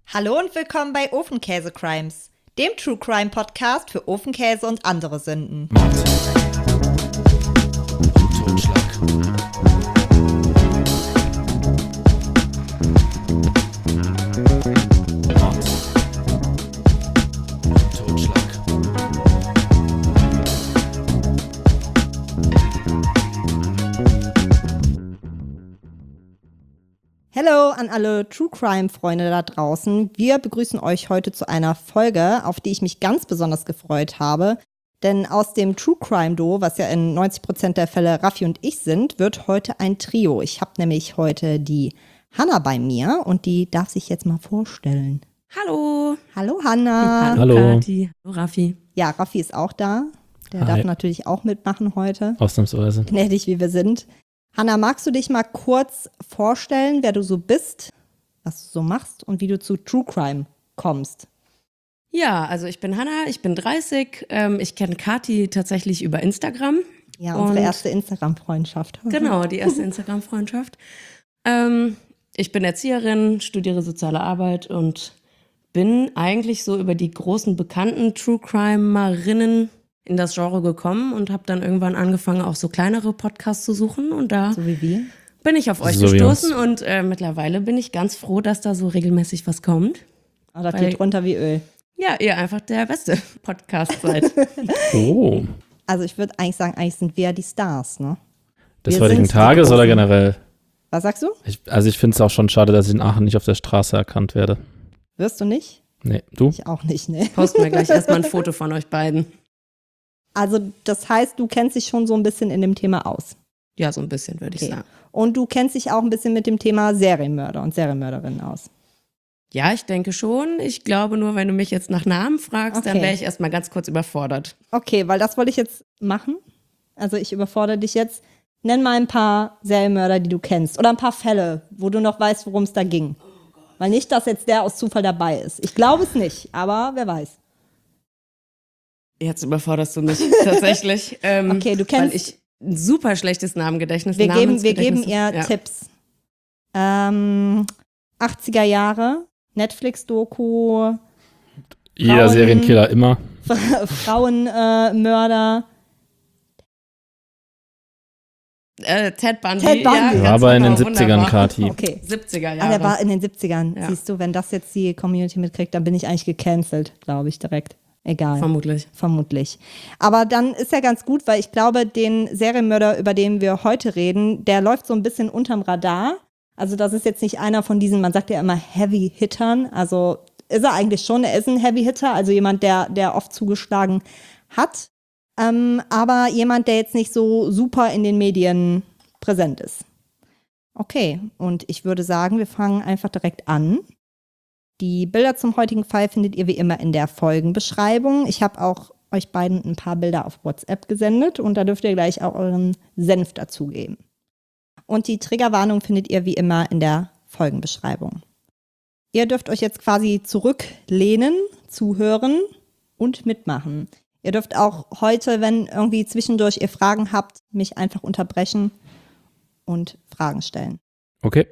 Hallo und willkommen bei Ofenkäse Crimes, dem True Crime Podcast für Ofenkäse und andere Sünden. Mord. Totschlag. Mord. Totschlag. Hallo an alle True Crime Freunde da draußen. Wir begrüßen euch heute zu einer Folge, auf die ich mich ganz besonders gefreut habe. Denn aus dem True Crime Duo, was ja in 90% der Fälle Raffi und ich sind, wird heute ein Trio. Ich habe nämlich heute die Hanna bei mir und die darf sich jetzt mal vorstellen. Hallo. Hallo Hanna. Hallo. Kathi. Hallo Raffi. Ja, Raffi ist auch da. Der Hi. darf natürlich auch mitmachen heute. Ausnahmsweise. Gnädig, wie wir sind. Hanna, magst du dich mal kurz vorstellen, wer du so bist, was du so machst und wie du zu True Crime kommst? Ja, also ich bin Hanna, ich bin 30. Ich kenne Kathi tatsächlich über Instagram. Ja, unsere Und- erste Instagram-Freundschaft. Genau, die erste Instagram-Freundschaft. Ich bin Erzieherin, studiere soziale Arbeit und bin eigentlich so über die großen bekannten True Crime-Marinnen in das Genre gekommen und habe dann irgendwann angefangen, auch so kleinere Podcasts zu suchen. Und da So wie wir. bin ich auf euch So wie gestoßen uns. und mittlerweile bin ich ganz froh, dass da so regelmäßig was kommt. Aber das Weil- geht runter wie Öl. Ja, ihr einfach der beste Podcast seid. Oh. Also ich würde eigentlich sagen, eigentlich sind wir ja die Stars, ne? Des Wir heutigen sind die Tages oder Großen. generell? Was sagst du? Ich finde es auch schon schade, dass ich in Aachen nicht auf der Straße erkannt werde. Wirst du nicht? Nee, du? Ich auch nicht, ne? Posten wir gleich erstmal ein Foto von euch beiden. Also das heißt, du kennst dich schon so ein bisschen in dem Thema aus. Ja, so ein bisschen, würde ich Okay. sagen. Und du kennst dich auch ein bisschen mit dem Thema Serienmörder und Serienmörderinnen aus. Ja, ich denke schon. Ich glaube nur, wenn du mich jetzt nach Namen fragst, dann Okay. wäre ich erstmal ganz kurz überfordert. Okay, weil das wollte ich jetzt machen. Also ich überfordere dich jetzt. Nenn mal ein paar Serienmörder, die du kennst. Oder ein paar Fälle, wo du noch weißt, worum es da ging. Weil nicht, dass jetzt der aus Zufall dabei ist. Ich glaube es nicht, aber wer weiß. Jetzt überforderst du mich tatsächlich. Okay, du kennst- Weil ich ein super schlechtes Namengedächtnis Wir geben Namensgedächtnis ihr habe. Ja. Tipps. 80er Jahre, Netflix-Doku, Jeder Frauen- Serienkiller immer. Frauenmörder. Ted Bundy. Ted Bundy. Ja, War ganz aber in den genau, 70ern, wunderbar. Kathi. Okay. 70er Ah, Jahre. der war in den 70ern. Ja. Siehst du, wenn das jetzt die Community mitkriegt, dann bin ich eigentlich gecancelt, glaube ich, direkt. Egal. Vermutlich. Vermutlich. Aber dann ist ja ganz gut, weil ich glaube, den Serienmörder, über den wir heute reden, der läuft so ein bisschen unterm Radar. Also das ist jetzt nicht einer von diesen, man sagt ja immer Heavy Hittern. Also ist er eigentlich schon, er ist ein Heavy Hitter, also jemand, der oft zugeschlagen hat. Aber jemand, der jetzt nicht so super in den Medien präsent ist. Okay, und ich würde sagen, wir fangen einfach direkt an. Die Bilder zum heutigen Fall findet ihr wie immer in der Folgenbeschreibung. Ich habe auch euch beiden ein paar Bilder auf WhatsApp gesendet und da dürft ihr gleich auch euren Senf dazugeben. Und die Triggerwarnung findet ihr wie immer in der Folgenbeschreibung. Ihr dürft euch jetzt quasi zurücklehnen, zuhören und mitmachen. Ihr dürft auch heute, wenn irgendwie zwischendurch ihr Fragen habt, mich einfach unterbrechen und Fragen stellen. Okay.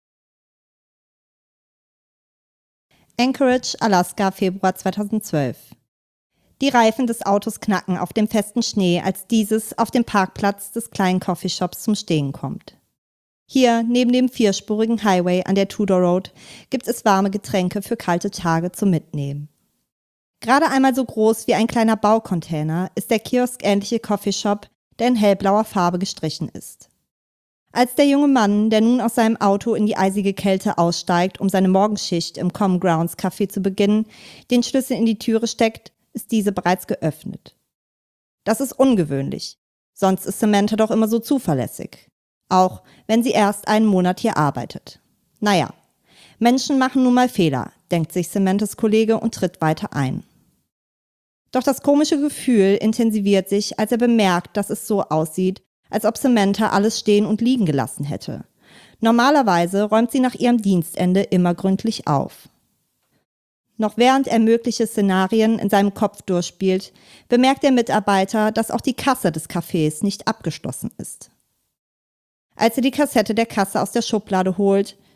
Anchorage, Alaska, Februar 2012. Die Reifen des Autos knacken auf dem festen Schnee, als dieses auf dem Parkplatz des kleinen Coffeeshops zum Stehen kommt. Hier, neben dem vierspurigen Highway an der Tudor Road, gibt es warme Getränke für kalte Tage zum Mitnehmen. Gerade einmal so groß wie ein kleiner Baucontainer ist der kioskähnliche Coffeeshop, der in hellblauer Farbe gestrichen ist. Als der junge Mann, der nun aus seinem Auto in die eisige Kälte aussteigt, um seine Morgenschicht im Common Grounds Café zu beginnen, den Schlüssel in die Türe steckt, ist diese bereits geöffnet. Das ist ungewöhnlich. Sonst ist Samantha doch immer so zuverlässig. Auch wenn sie erst einen Monat hier arbeitet. Naja, Menschen machen nun mal Fehler, denkt sich Samanthas Kollege und tritt weiter ein. Doch das komische Gefühl intensiviert sich, als er bemerkt, dass es so aussieht, als ob Samantha alles stehen und liegen gelassen hätte. Normalerweise räumt sie nach ihrem Dienstende immer gründlich auf. Noch während er mögliche Szenarien in seinem Kopf durchspielt, bemerkt der Mitarbeiter, dass auch die Kasse des Cafés nicht abgeschlossen ist. Als er die Kassette der Kasse aus der Schublade holt,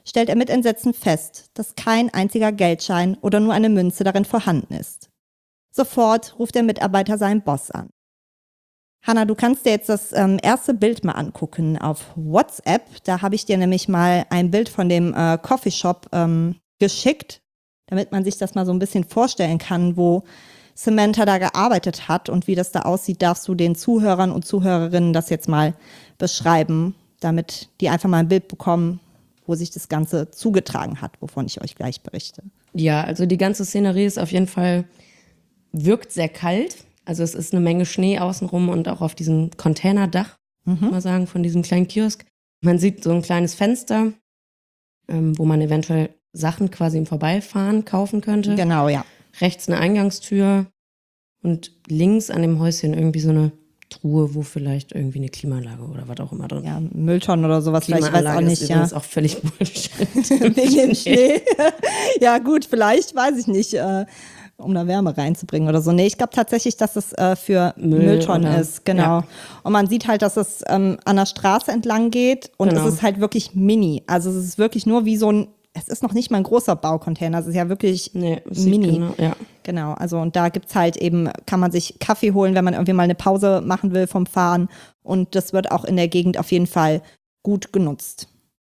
stellt er mit Entsetzen fest, dass kein einziger Geldschein oder nur eine Münze darin vorhanden ist. Sofort ruft der Mitarbeiter seinen Boss an. Hannah, du kannst dir jetzt das erste Bild mal angucken auf WhatsApp. Da habe ich dir nämlich mal ein Bild von dem Coffeeshop geschickt, damit man sich das mal so ein bisschen vorstellen kann, wo Samantha da gearbeitet hat und wie das da aussieht, darfst du den Zuhörern und Zuhörerinnen das jetzt mal beschreiben, damit die einfach mal ein Bild bekommen, wo sich das Ganze zugetragen hat, wovon ich euch gleich berichte. Ja, also die ganze Szenerie ist auf jeden Fall, wirkt sehr kalt. Also es ist eine Menge Schnee außenrum und auch auf diesem Containerdach, muss man sagen, von diesem kleinen Kiosk. Man sieht so ein kleines Fenster, wo man eventuell Sachen quasi im Vorbeifahren kaufen könnte. Genau, ja. Rechts eine Eingangstür und links an dem Häuschen irgendwie so eine Truhe, wo vielleicht irgendwie eine Klimaanlage oder was auch immer drin ist. Ja, Mülltonnen oder sowas, vielleicht, ich weiß auch nicht. Ist ja. übrigens auch völlig Bullshit. Wegen dem Schnee. Ja gut, vielleicht, weiß ich nicht, um da Wärme reinzubringen oder so. Nee, ich glaube tatsächlich, dass es für Mülltonnen ist, genau. Ja. Und man sieht halt, dass es an der Straße entlang geht und es ist halt wirklich mini. Also es ist wirklich nur wie so ein, es ist noch nicht mal ein großer Baucontainer, es ist ja wirklich mini. Genau, also und da gibt's halt eben, kann man sich Kaffee holen, wenn man irgendwie mal eine Pause machen will vom Fahren und das wird auch in der Gegend auf jeden Fall gut genutzt.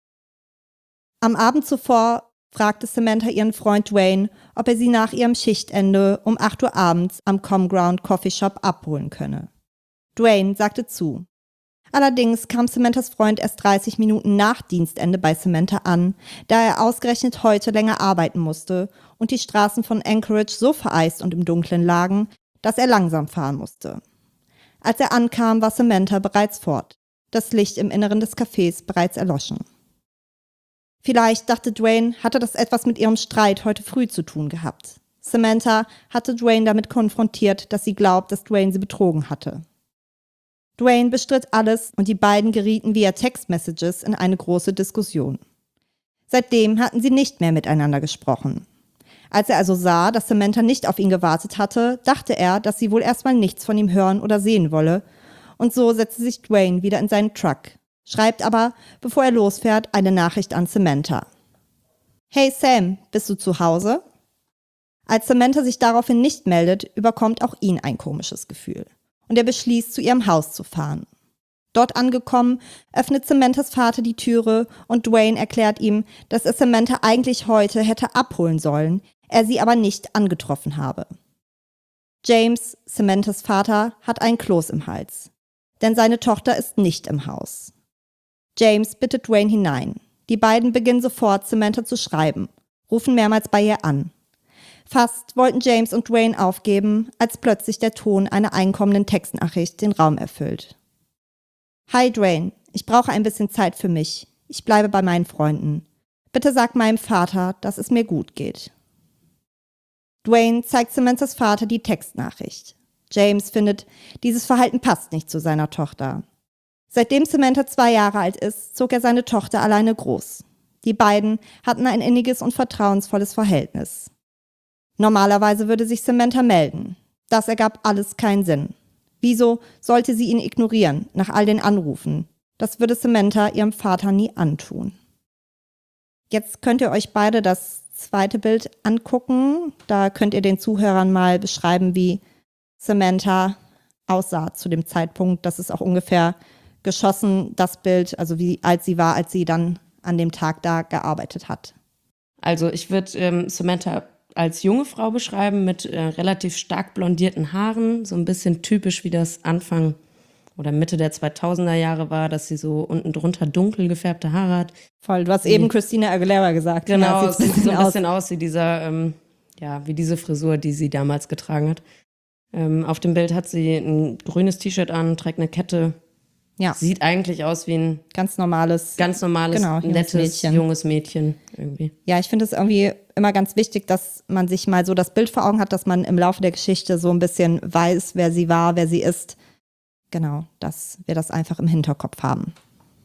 Am Abend zuvor fragte Samantha ihren Freund Dwayne, ob er sie nach ihrem Schichtende um 8 Uhr abends am Comground Coffee Shop abholen könne. Dwayne sagte zu. Allerdings kam Samanthas Freund erst 30 Minuten nach Dienstende bei Samantha an, da er ausgerechnet heute länger arbeiten musste und die Straßen von Anchorage so vereist und im Dunkeln lagen, dass er langsam fahren musste. Als er ankam, war Samantha bereits fort, das Licht im Inneren des Cafés bereits erloschen. Vielleicht, dachte Dwayne, hatte das etwas mit ihrem Streit heute früh zu tun gehabt. Samantha hatte Dwayne damit konfrontiert, dass sie glaubt, dass Dwayne sie betrogen hatte. Dwayne bestritt alles und die beiden gerieten via Textmessages in eine große Diskussion. Seitdem hatten sie nicht mehr miteinander gesprochen. Als er also sah, dass Samantha nicht auf ihn gewartet hatte, dachte er, dass sie wohl erstmal nichts von ihm hören oder sehen wolle, und so setzte sich Dwayne wieder in seinen Truck, schreibt aber, bevor er losfährt, eine Nachricht an Samantha. Hey Sam, bist du zu Hause? Als Samantha sich daraufhin nicht meldet, überkommt auch ihn ein komisches Gefühl. Und er beschließt, zu ihrem Haus zu fahren. Dort angekommen, öffnet Samanthas Vater die Türe und Dwayne erklärt ihm, dass er Samantha eigentlich heute hätte abholen sollen, er sie aber nicht angetroffen habe. James, Samanthas Vater, hat einen Kloß im Hals, denn seine Tochter ist nicht im Haus. James bittet Dwayne hinein. Die beiden beginnen sofort, Samantha zu schreiben, rufen mehrmals bei ihr an. Fast wollten James und Dwayne aufgeben, als plötzlich der Ton einer einkommenden Textnachricht den Raum erfüllt. Hi Dwayne, ich brauche ein bisschen Zeit für mich. Ich bleibe bei meinen Freunden. Bitte sag meinem Vater, dass es mir gut geht. Dwayne zeigt Samanthas Vater die Textnachricht. James findet, dieses Verhalten passt nicht zu seiner Tochter. Seitdem Samantha 2 Jahre alt ist, zog er seine Tochter alleine groß. Die beiden hatten ein inniges und vertrauensvolles Verhältnis. Normalerweise würde sich Samantha melden. Das ergab alles keinen Sinn. Wieso sollte sie ihn ignorieren, nach all den Anrufen? Das würde Samantha ihrem Vater nie antun. Jetzt könnt ihr euch beide das zweite Bild angucken. Da könnt ihr den Zuhörern mal beschreiben, wie Samantha aussah zu dem Zeitpunkt. Das ist auch ungefähr geschossen, das Bild, also wie alt sie war, als sie dann an dem Tag da gearbeitet hat. Also ich würde Samantha als junge Frau beschreiben mit relativ stark blondierten Haaren, so ein bisschen typisch wie das Anfang oder Mitte der 2000er Jahre war, dass sie so unten drunter dunkel gefärbte Haare hat. Voll, du hast eben Christina Aguilera gesagt. Genau, ja, es sieht so ein bisschen aus wie dieser, wie diese Frisur, die sie damals getragen hat. Auf dem Bild hat sie ein grünes T-Shirt an, trägt eine Kette. Ja. Sieht eigentlich aus wie ein ganz normales, genau, nettes, junges Mädchen irgendwie. Ja, ich finde es irgendwie immer ganz wichtig, dass man sich mal so das Bild vor Augen hat, dass man im Laufe der Geschichte so ein bisschen weiß, wer sie war, wer sie ist. Genau, dass wir das einfach im Hinterkopf haben.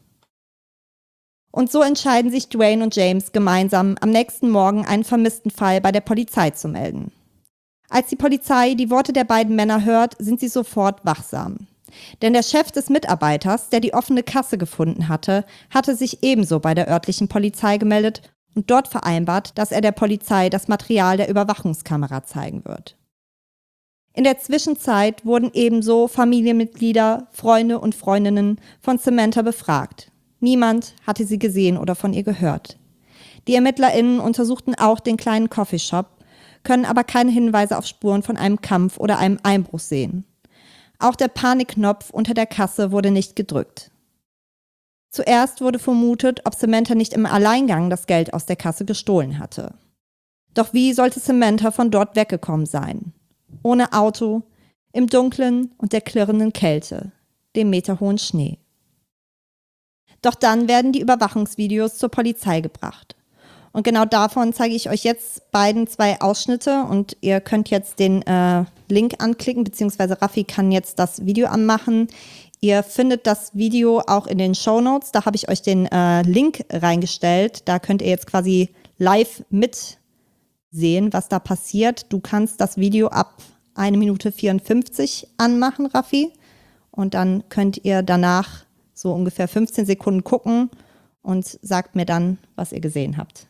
Und so entscheiden sich Dwayne und James gemeinsam, am nächsten Morgen einen vermissten Fall bei der Polizei zu melden. Als die Polizei die Worte der beiden Männer hört, sind sie sofort wachsam. Denn der Chef des Mitarbeiters, der die offene Kasse gefunden hatte, hatte sich ebenso bei der örtlichen Polizei gemeldet und dort vereinbart, dass er der Polizei das Material der Überwachungskamera zeigen wird. In der Zwischenzeit wurden ebenso Familienmitglieder, Freunde und Freundinnen von Samantha befragt. Niemand hatte sie gesehen oder von ihr gehört. Die ErmittlerInnen untersuchten auch den kleinen Coffeeshop, können aber keine Hinweise auf Spuren von einem Kampf oder einem Einbruch sehen. Auch der Panikknopf unter der Kasse wurde nicht gedrückt. Zuerst wurde vermutet, ob Samantha nicht im Alleingang das Geld aus der Kasse gestohlen hatte. Doch wie sollte Samantha von dort weggekommen sein? Ohne Auto, im Dunkeln und der klirrenden Kälte, dem meterhohen Schnee. Doch dann werden die Überwachungsvideos zur Polizei gebracht. Und genau davon zeige ich euch jetzt beiden 2 Ausschnitte und ihr könnt jetzt den Link anklicken, beziehungsweise Raffi kann jetzt das Video anmachen. Ihr findet das Video auch in den Shownotes, da habe ich euch den Link reingestellt. Da könnt ihr jetzt quasi live mitsehen, was da passiert. Du kannst das Video ab 1 Minute 54 anmachen, Raffi. Und dann könnt ihr danach so ungefähr 15 Sekunden gucken und sagt mir dann, was ihr gesehen habt.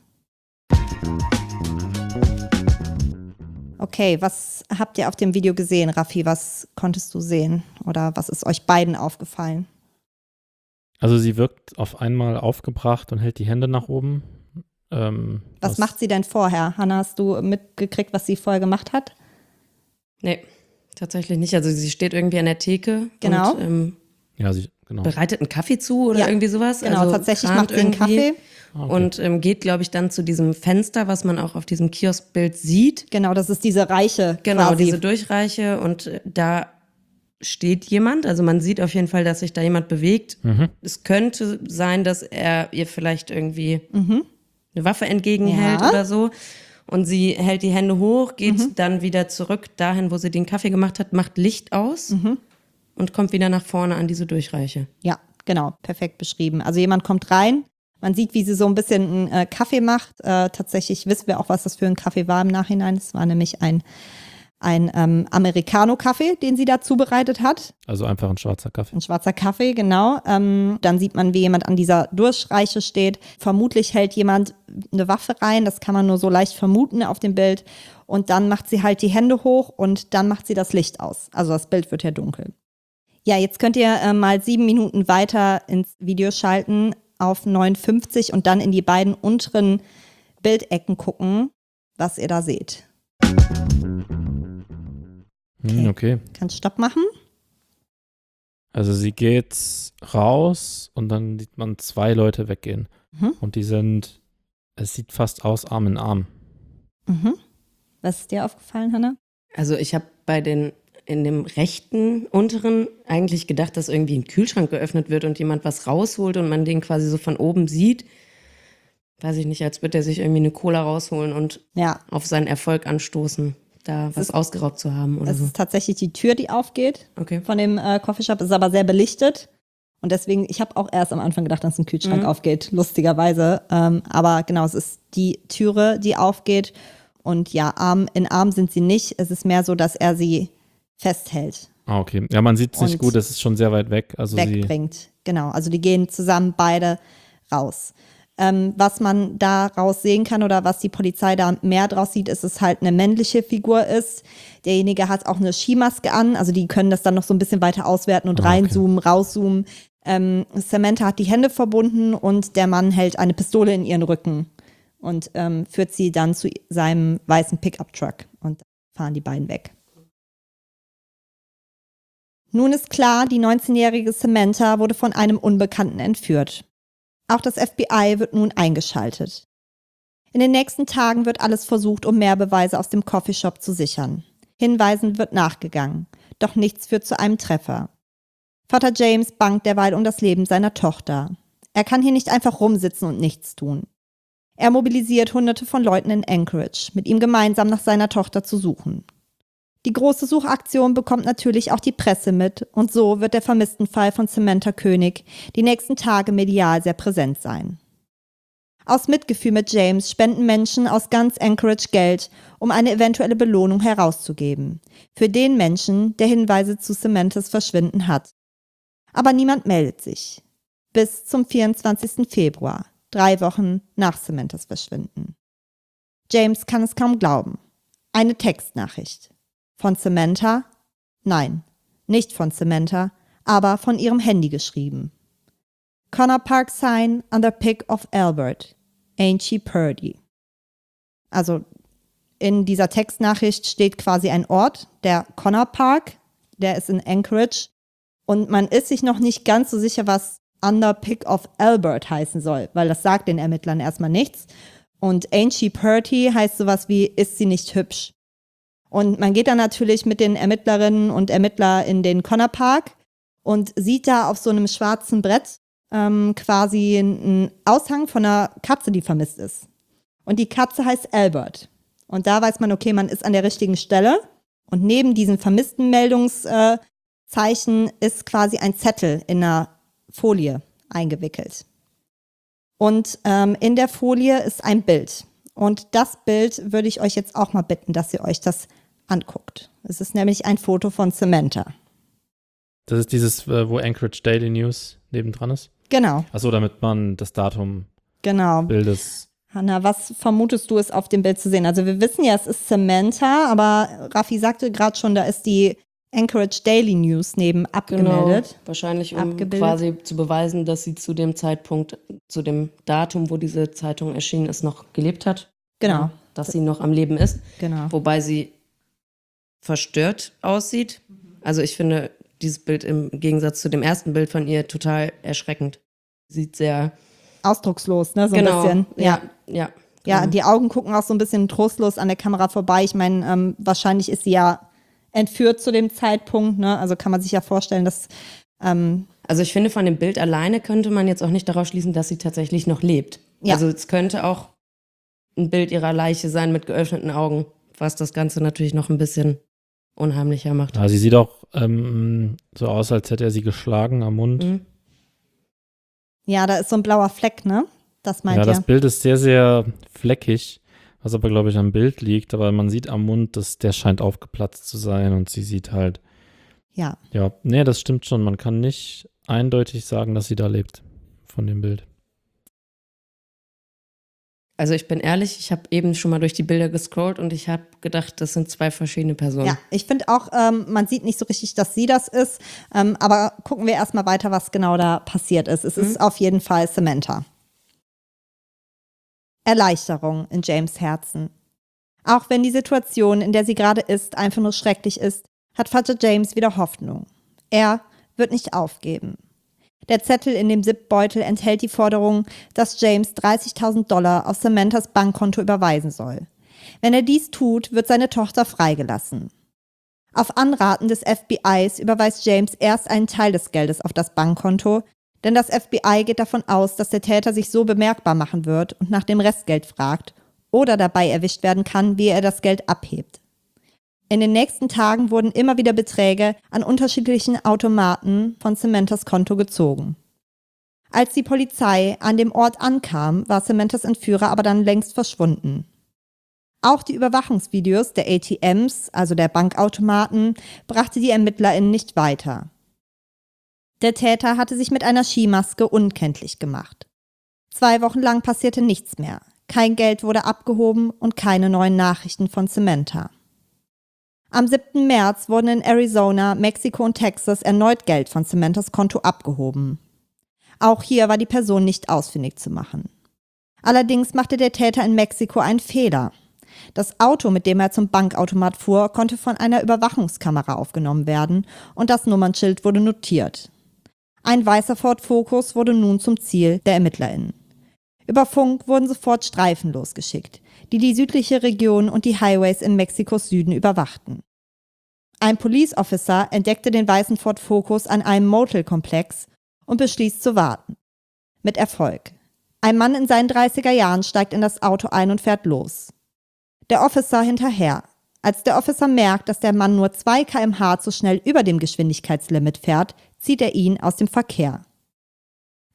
Okay, was habt ihr auf dem Video gesehen, Raffi? Was konntest du sehen? Oder was ist euch beiden aufgefallen? Also sie wirkt auf einmal aufgebracht und hält die Hände nach oben. Was macht sie denn vorher? Hannah, hast du mitgekriegt, was sie vorher gemacht hat? Nee, tatsächlich nicht. Also sie steht irgendwie an der Theke Genau. und Ja, genau. bereitet einen Kaffee zu oder Ja, irgendwie sowas. Genau, also tatsächlich kramt macht sie einen Kaffee. Okay. Und geht, glaube ich, dann zu diesem Fenster, was man auch auf diesem Kioskbild sieht. Genau, das ist diese Reiche Genau, quasi. diese Durchreiche und da steht jemand. Also man sieht auf jeden Fall, dass sich da jemand bewegt. Es könnte sein, dass er ihr vielleicht irgendwie eine Waffe entgegenhält Ja. oder so. Und sie hält die Hände hoch, geht dann wieder zurück dahin, wo sie den Kaffee gemacht hat, macht Licht aus und kommt wieder nach vorne an diese Durchreiche. Ja, genau, perfekt beschrieben. Also jemand kommt rein, man sieht, wie sie so ein bisschen einen Kaffee macht. Tatsächlich wissen wir auch, was das für ein Kaffee war im Nachhinein. Es war nämlich ein Americano-Kaffee, den sie da zubereitet hat. Also einfach ein schwarzer Kaffee. Ein schwarzer Kaffee, genau. Dann sieht man, wie jemand an dieser Durchreiche steht. Vermutlich hält jemand eine Waffe rein, das kann man nur so leicht vermuten auf dem Bild. Und dann macht sie halt die Hände hoch und dann macht sie das Licht aus. Also das Bild wird ja dunkel. Ja, jetzt könnt ihr mal 7 Minuten weiter ins Video schalten auf 59 und dann in die beiden unteren Bildecken gucken, was ihr da seht. Okay. Kannst Stopp machen? Also sie geht raus und dann sieht man 2 Leute weggehen. Und die sind, es sieht fast aus Arm in Arm. Was ist dir aufgefallen, Hannah? Also ich habe in dem rechten unteren eigentlich gedacht, dass irgendwie ein Kühlschrank geöffnet wird und jemand was rausholt und man den quasi so von oben sieht. Weiß ich nicht, als würde er sich irgendwie eine Cola rausholen und auf seinen Erfolg anstoßen, da was ausgeraubt zu haben oder Es so. ist tatsächlich die Tür, die aufgeht Okay. von dem Coffeeshop. Es ist aber sehr belichtet. Und deswegen, ich habe auch erst am Anfang gedacht, dass ein Kühlschrank aufgeht, lustigerweise. Aber genau, es ist die Türe, die aufgeht. Und ja, Arm in Arm sind sie nicht. Es ist mehr so, dass er sie festhält. Ah, okay. Ja, man sieht es nicht Und gut, es ist schon sehr weit weg. Also wegbringt. Genau, also die gehen zusammen beide raus. Was man daraus sehen kann oder was die Polizei da mehr draus sieht, ist, dass es halt eine männliche Figur ist. Derjenige hat auch eine Skimaske an, also die können das dann noch so ein bisschen weiter auswerten und reinzoomen, rauszoomen. Samantha hat die Hände verbunden und der Mann hält eine Pistole in ihren Rücken und führt sie dann zu seinem weißen Pickup-Truck und fahren die beiden weg. Nun ist klar, die 19-jährige Samantha wurde von einem Unbekannten entführt. Auch das FBI wird nun eingeschaltet. In den nächsten Tagen wird alles versucht, um mehr Beweise aus dem Coffeeshop zu sichern. Hinweisen wird nachgegangen, doch nichts führt zu einem Treffer. Vater James bangt derweil um das Leben seiner Tochter. Er kann hier nicht einfach rumsitzen und nichts tun. Er mobilisiert Hunderte von Leuten in Anchorage, mit ihm gemeinsam nach seiner Tochter zu suchen. Die große Suchaktion bekommt natürlich auch die Presse mit und so wird der Vermisstenfall von Samantha Koenig die nächsten Tage medial sehr präsent sein. Aus Mitgefühl mit James spenden Menschen aus ganz Anchorage Geld, um eine eventuelle Belohnung herauszugeben. Für den Menschen, der Hinweise zu Samanthas Verschwinden hat. Aber niemand meldet sich. Bis zum 24. Februar, 3 Wochen nach Samanthas Verschwinden. James kann es kaum glauben. Eine Textnachricht. Von Samantha? Nein, nicht von Samantha, aber von ihrem Handy geschrieben. Connor Park sign on the pic of Albert. Ain't she purdy? Also in dieser Textnachricht steht quasi ein Ort, der Connor Park, der ist in Anchorage. Und man ist sich noch nicht ganz so sicher, was on the pic of Albert heißen soll, weil das sagt den Ermittlern erstmal nichts. Und ain't she purty heißt sowas wie, ist sie nicht hübsch? Und man geht dann natürlich mit den Ermittlerinnen und Ermittlern in den Connor Park und sieht da auf so einem schwarzen Brett quasi einen Aushang von einer Katze, die vermisst ist. Und die Katze heißt Albert. Und da weiß man, okay, man ist an der richtigen Stelle. Und neben diesen vermissten Meldungszeichen ist quasi ein Zettel in einer Folie eingewickelt. Und in der Folie ist ein Bild. Und das Bild würde ich euch jetzt auch mal bitten, dass ihr euch das anguckt. Es ist nämlich ein Foto von Samantha. Das ist dieses, wo Anchorage Daily News nebendran ist? Genau. Achso, damit man das Datum Bildes. Hanna, was vermutest du, ist auf dem Bild zu sehen? Also wir wissen ja, es ist Samantha, aber Raffi sagte gerade schon, da ist die Anchorage Daily News neben abgemeldet. Genau, wahrscheinlich um quasi zu beweisen, dass sie zu dem Zeitpunkt, zu dem Datum, wo diese Zeitung erschienen ist, noch gelebt hat. Genau. Ja, dass sie noch am Leben ist. Genau. Wobei sie verstört aussieht. Also ich finde dieses Bild im Gegensatz zu dem ersten Bild von ihr total erschreckend. Sieht sehr ausdruckslos, ne? So genau, ein bisschen. Ja, Ja, die Augen gucken auch so ein bisschen trostlos an der Kamera vorbei. Ich meine, wahrscheinlich ist sie ja entführt zu dem Zeitpunkt, ne? Also kann man sich ja vorstellen, dass also ich finde, von dem Bild alleine könnte man jetzt auch nicht daraus schließen, dass sie tatsächlich noch lebt. Ja. Also es könnte auch ein Bild ihrer Leiche sein mit geöffneten Augen, was das Ganze natürlich noch ein bisschen unheimlicher macht. Ja, sie sieht auch so aus, als hätte er sie geschlagen am Mund. Mhm. Ja, da ist so ein blauer Fleck, ne? Das meint ihr. Ja, das Bild ist sehr, sehr fleckig, was aber, glaube ich, am Bild liegt. Aber man sieht am Mund, dass der scheint aufgeplatzt zu sein und sie sieht halt. Ja. Ja, nee, das stimmt schon. Man kann nicht eindeutig sagen, dass sie da lebt von dem Bild. Also ich bin ehrlich, ich habe eben schon mal durch die Bilder gescrollt und ich habe gedacht, das sind 2 verschiedene Personen. Ja, ich finde auch, man sieht nicht so richtig, dass sie das ist. Aber gucken wir erstmal weiter, was genau da passiert ist. Es ist auf jeden Fall Samantha. Erleichterung in James' Herzen. Auch wenn die Situation, in der sie gerade ist, einfach nur schrecklich ist, hat Vater James wieder Hoffnung. Er wird nicht aufgeben. Der Zettel in dem Zipbeutel enthält die Forderung, dass James $30.000 auf Samanthas Bankkonto überweisen soll. Wenn er dies tut, wird seine Tochter freigelassen. Auf Anraten des FBIs überweist James erst einen Teil des Geldes auf das Bankkonto, denn das FBI geht davon aus, dass der Täter sich so bemerkbar machen wird und nach dem Restgeld fragt oder dabei erwischt werden kann, wie er das Geld abhebt. In den nächsten Tagen wurden immer wieder Beträge an unterschiedlichen Automaten von Samanthas Konto gezogen. Als die Polizei an dem Ort ankam, war Samanthas Entführer aber dann längst verschwunden. Auch die Überwachungsvideos der ATMs, also der Bankautomaten, brachte die ErmittlerInnen nicht weiter. Der Täter hatte sich mit einer Skimaske unkenntlich gemacht. 2 Wochen lang passierte nichts mehr. Kein Geld wurde abgehoben und keine neuen Nachrichten von Samantha. Am 7. März wurden in Arizona, Mexiko und Texas erneut Geld von Samanthas Konto abgehoben. Auch hier war die Person nicht ausfindig zu machen. Allerdings machte der Täter in Mexiko einen Fehler. Das Auto, mit dem er zum Bankautomat fuhr, konnte von einer Überwachungskamera aufgenommen werden und das Nummernschild wurde notiert. Ein weißer Ford Focus wurde nun zum Ziel der ErmittlerInnen. Über Funk wurden sofort Streifen losgeschickt, die südliche Region und die Highways in Mexikos Süden überwachten. Ein Police Officer entdeckte den weißen Ford Focus an einem Motelkomplex und beschließt zu warten. Mit Erfolg. Ein Mann in seinen 30er Jahren steigt in das Auto ein und fährt los. Der Officer hinterher. Als der Officer merkt, dass der Mann nur 2 km/h zu schnell über dem Geschwindigkeitslimit fährt, zieht er ihn aus dem Verkehr.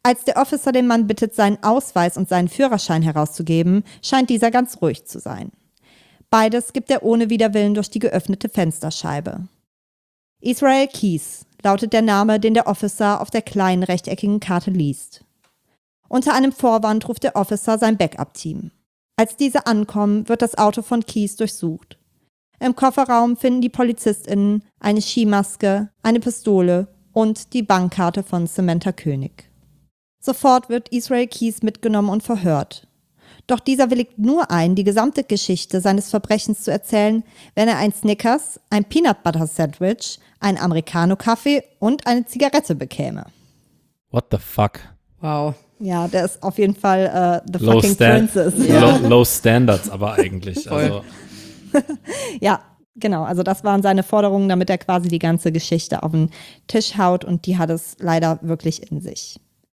Als der Officer den Mann bittet, seinen Ausweis und seinen Führerschein herauszugeben, scheint dieser ganz ruhig zu sein. Beides gibt er ohne Widerwillen durch die geöffnete Fensterscheibe. Israel Keys lautet der Name, den der Officer auf der kleinen rechteckigen Karte liest. Unter einem Vorwand ruft der Officer sein Backup-Team. Als diese ankommen, wird das Auto von Keys durchsucht. Im Kofferraum finden die PolizistInnen eine Skimaske, eine Pistole und die Bankkarte von Samantha König. Sofort wird Israel Keys mitgenommen und verhört. Doch dieser willigt nur ein, die gesamte Geschichte seines Verbrechens zu erzählen, wenn er ein Snickers, ein Peanut Butter Sandwich, einen Americano-Kaffee und eine Zigarette bekäme. What the fuck? Wow. Ja, der ist auf jeden Fall the Low fucking princess. Low Standards aber eigentlich. Also. Ja, genau. Also das waren seine Forderungen, damit er quasi die ganze Geschichte auf den Tisch haut und die hat es leider wirklich in sich.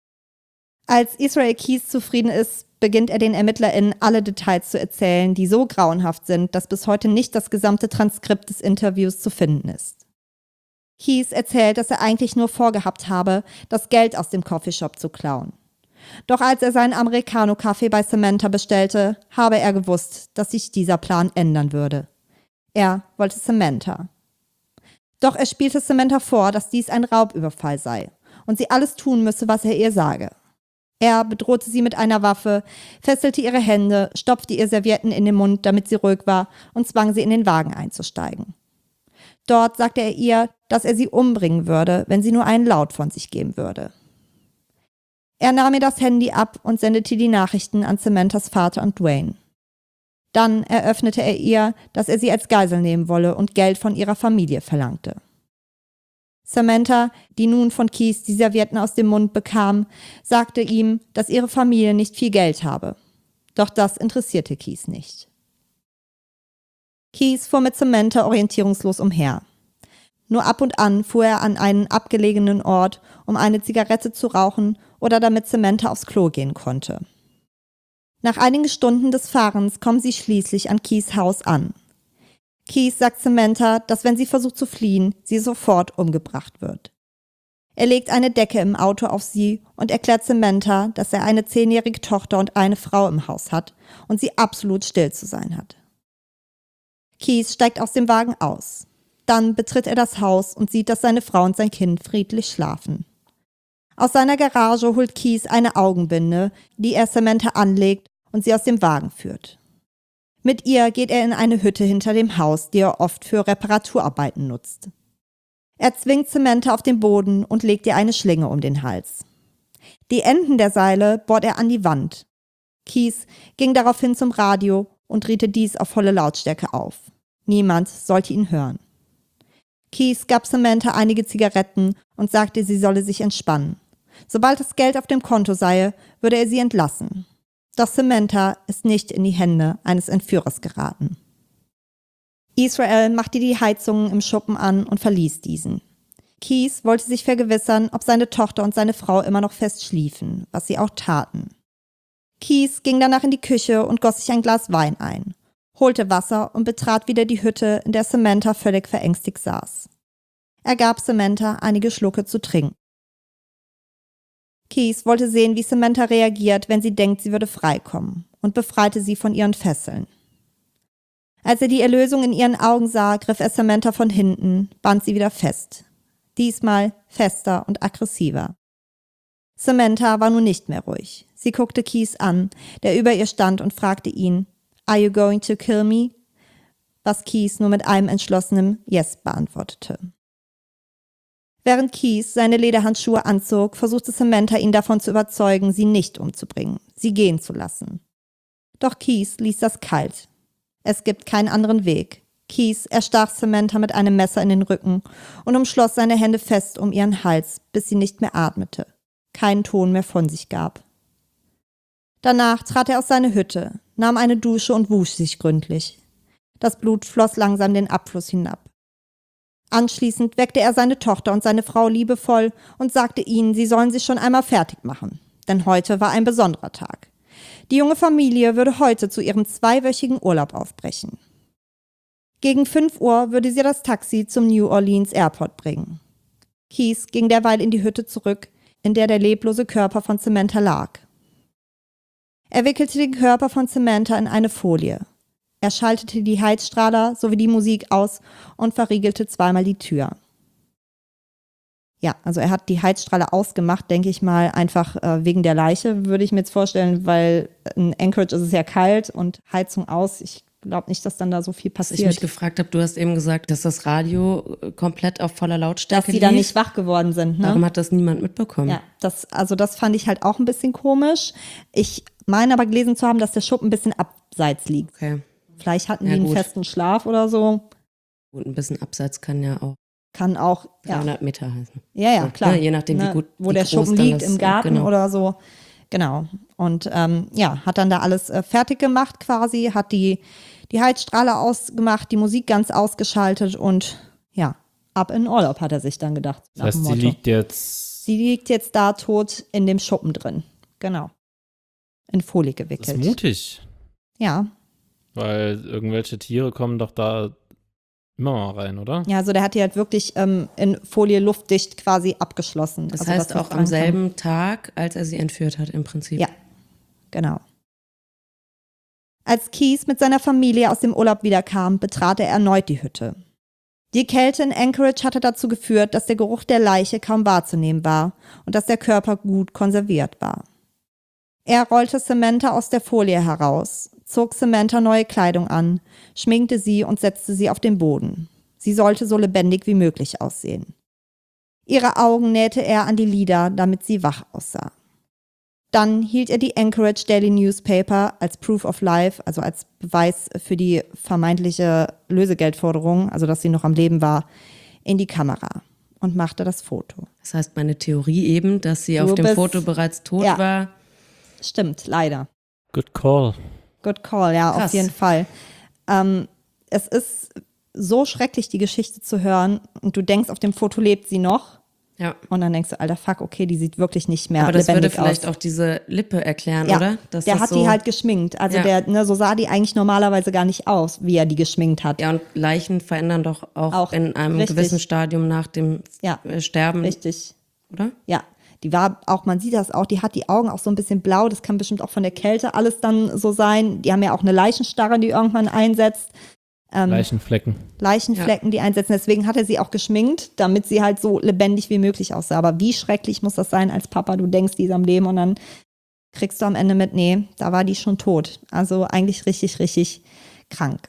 Als Israel Keys zufrieden ist, beginnt er den ErmittlerInnen alle Details zu erzählen, die so grauenhaft sind, dass bis heute nicht das gesamte Transkript des Interviews zu finden ist. Keys erzählt, dass er eigentlich nur vorgehabt habe, das Geld aus dem Coffeeshop zu klauen. Doch als er seinen Americano-Kaffee bei Samantha bestellte, habe er gewusst, dass sich dieser Plan ändern würde. Er wollte Samantha. Doch er spielte Samantha vor, dass dies ein Raubüberfall sei und sie alles tun müsse, was er ihr sage. Er bedrohte sie mit einer Waffe, fesselte ihre Hände, stopfte ihr Servietten in den Mund, damit sie ruhig war, und zwang sie in den Wagen einzusteigen. Dort sagte er ihr, dass er sie umbringen würde, wenn sie nur einen Laut von sich geben würde. Er nahm ihr das Handy ab und sendete die Nachrichten an Samanthas Vater und Dwayne. Dann eröffnete er ihr, dass er sie als Geisel nehmen wolle und Geld von ihrer Familie verlangte. Samantha, die nun von Keys die Servietten aus dem Mund bekam, sagte ihm, dass ihre Familie nicht viel Geld habe. Doch das interessierte Keys nicht. Keys fuhr mit Samantha orientierungslos umher. Nur ab und an fuhr er an einen abgelegenen Ort, um eine Zigarette zu rauchen oder damit Samantha aufs Klo gehen konnte. Nach einigen Stunden des Fahrens kommen sie schließlich an Keys Haus an. Keys sagt Samantha, dass wenn sie versucht zu fliehen, sie sofort umgebracht wird. Er legt eine Decke im Auto auf sie und erklärt Samantha, dass er eine 10-jährige Tochter und eine Frau im Haus hat und sie absolut still zu sein hat. Keys steigt aus dem Wagen aus. Dann betritt er das Haus und sieht, dass seine Frau und sein Kind friedlich schlafen. Aus seiner Garage holt Keys eine Augenbinde, die er Samantha anlegt und sie aus dem Wagen führt. Mit ihr geht er in eine Hütte hinter dem Haus, die er oft für Reparaturarbeiten nutzt. Er zwingt Samantha auf den Boden und legt ihr eine Schlinge um den Hals. Die Enden der Seile bohrt er an die Wand. Keys ging daraufhin zum Radio und drehte dies auf volle Lautstärke auf. Niemand sollte ihn hören. Keys gab Samantha einige Zigaretten und sagte, sie solle sich entspannen. Sobald das Geld auf dem Konto sei, würde er sie entlassen. Doch Samantha ist nicht in die Hände eines Entführers geraten. Israel machte die Heizungen im Schuppen an und verließ diesen. Keys wollte sich vergewissern, ob seine Tochter und seine Frau immer noch fest schliefen, was sie auch taten. Keys ging danach in die Küche und goss sich ein Glas Wein ein, holte Wasser und betrat wieder die Hütte, in der Samantha völlig verängstigt saß. Er gab Samantha einige Schlucke zu trinken. Keys wollte sehen, wie Samantha reagiert, wenn sie denkt, sie würde freikommen, und befreite sie von ihren Fesseln. Als er die Erlösung in ihren Augen sah, griff er Samantha von hinten, band sie wieder fest. Diesmal fester und aggressiver. Samantha war nun nicht mehr ruhig. Sie guckte Keys an, der über ihr stand, und fragte ihn, "Are you going to kill me?" Was Keys nur mit einem entschlossenen Yes beantwortete. Während Keys seine Lederhandschuhe anzog, versuchte Samantha ihn davon zu überzeugen, sie nicht umzubringen, sie gehen zu lassen. Doch Keys ließ das kalt. Es gibt keinen anderen Weg. Keys erstach Samantha mit einem Messer in den Rücken und umschloss seine Hände fest um ihren Hals, bis sie nicht mehr atmete, keinen Ton mehr von sich gab. Danach trat er aus seiner Hütte, nahm eine Dusche und wusch sich gründlich. Das Blut floss langsam den Abfluss hinab. Anschließend weckte er seine Tochter und seine Frau liebevoll und sagte ihnen, sie sollen sich schon einmal fertig machen, denn heute war ein besonderer Tag. Die junge Familie würde heute zu ihrem 2-wöchigen Urlaub aufbrechen. Gegen 5 Uhr würde sie das Taxi zum New Orleans Airport bringen. Keys ging derweil in die Hütte zurück, in der der leblose Körper von Samantha lag. Er wickelte den Körper von Samantha in eine Folie. Er schaltete die Heizstrahler sowie die Musik aus und verriegelte zweimal die Tür. Ja, also er hat die Heizstrahler ausgemacht, denke ich mal, einfach wegen der Leiche, würde ich mir jetzt vorstellen, weil in Anchorage ist es ja kalt und Heizung aus. Ich glaube nicht, dass dann da so viel Was passiert. ich mich gefragt habe, du hast eben gesagt, dass das Radio komplett auf voller Lautstärke dass sie da nicht wach geworden sind. Ne? Warum hat das niemand mitbekommen? Ja, das fand ich halt auch ein bisschen komisch. Ich meine aber gelesen zu haben, dass der Schuppen ein bisschen abseits liegt. Okay. Vielleicht hatten die einen festen Schlaf oder so. Gut, ein bisschen abseits kann ja auch Kann auch 300 Meter heißen. Ja, So, klar. ne, je nachdem, wie gut wo wie der groß Schuppen dann liegt, das, im Garten genau. oder so. Genau. Und hat dann da alles fertig gemacht quasi, hat die Heizstrahler ausgemacht, die Musik ganz ausgeschaltet und ja, ab in den Urlaub, hat er sich dann gedacht. Das heißt, sie liegt jetzt da tot in dem Schuppen drin. Genau. In Folie Das gewickelt. ist mutig, Ja. weil irgendwelche Tiere kommen doch da immer mal rein, oder? Ja, also der hat die halt wirklich in Folie luftdicht quasi abgeschlossen. Das also, heißt dass auch nicht am dran selben Tag, als er sie entführt hat, im Prinzip. Ja. Genau. Als Keith mit seiner Familie aus dem Urlaub wiederkam, betrat er erneut die Hütte. Die Kälte in Anchorage hatte dazu geführt, dass der Geruch der Leiche kaum wahrzunehmen war und dass der Körper gut konserviert war. Er rollte Samantha aus der Folie heraus, zog Samantha neue Kleidung an, schminkte sie und setzte sie auf den Boden. Sie sollte so lebendig wie möglich aussehen. Ihre Augen nähte er an die Lider, damit sie wach aussah. Dann hielt er die Anchorage Daily Newspaper als Proof of Life, also als Beweis für die vermeintliche Lösegeldforderung, also dass sie noch am Leben war, in die Kamera und machte das Foto. Das heißt, meine Theorie eben, dass sie auf dem Foto bereits tot war. Stimmt, leider. Good call. Good call, ja, Krass. auf jeden Fall. Es ist so schrecklich, die Geschichte zu hören und du denkst, auf dem Foto lebt sie noch. Ja. Und dann denkst du, alter Fuck, okay, die sieht wirklich nicht mehr Aber das würde lebendig vielleicht aus. auch diese Lippe erklären, Ja, oder? Dass der das hat so, die halt geschminkt. Also Ja. so sah die eigentlich normalerweise gar nicht aus, wie er die geschminkt hat. Ja, und Leichen verändern doch auch in einem richtig. gewissen Stadium nach dem Ja. Sterben, Richtig. oder? Ja, die war auch, man sieht das auch, die hat die Augen auch so ein bisschen blau. Das kann bestimmt auch von der Kälte alles dann so sein. Die haben ja auch eine Leichenstarre, die irgendwann einsetzt. Leichenflecken. Leichenflecken, die einsetzen. Deswegen hat er sie auch geschminkt, damit sie halt so lebendig wie möglich aussah. Aber wie schrecklich muss das sein als Papa? Du denkst, die ist am Leben und dann kriegst du am Ende mit, nee, da war die schon tot. Also eigentlich richtig, richtig krank.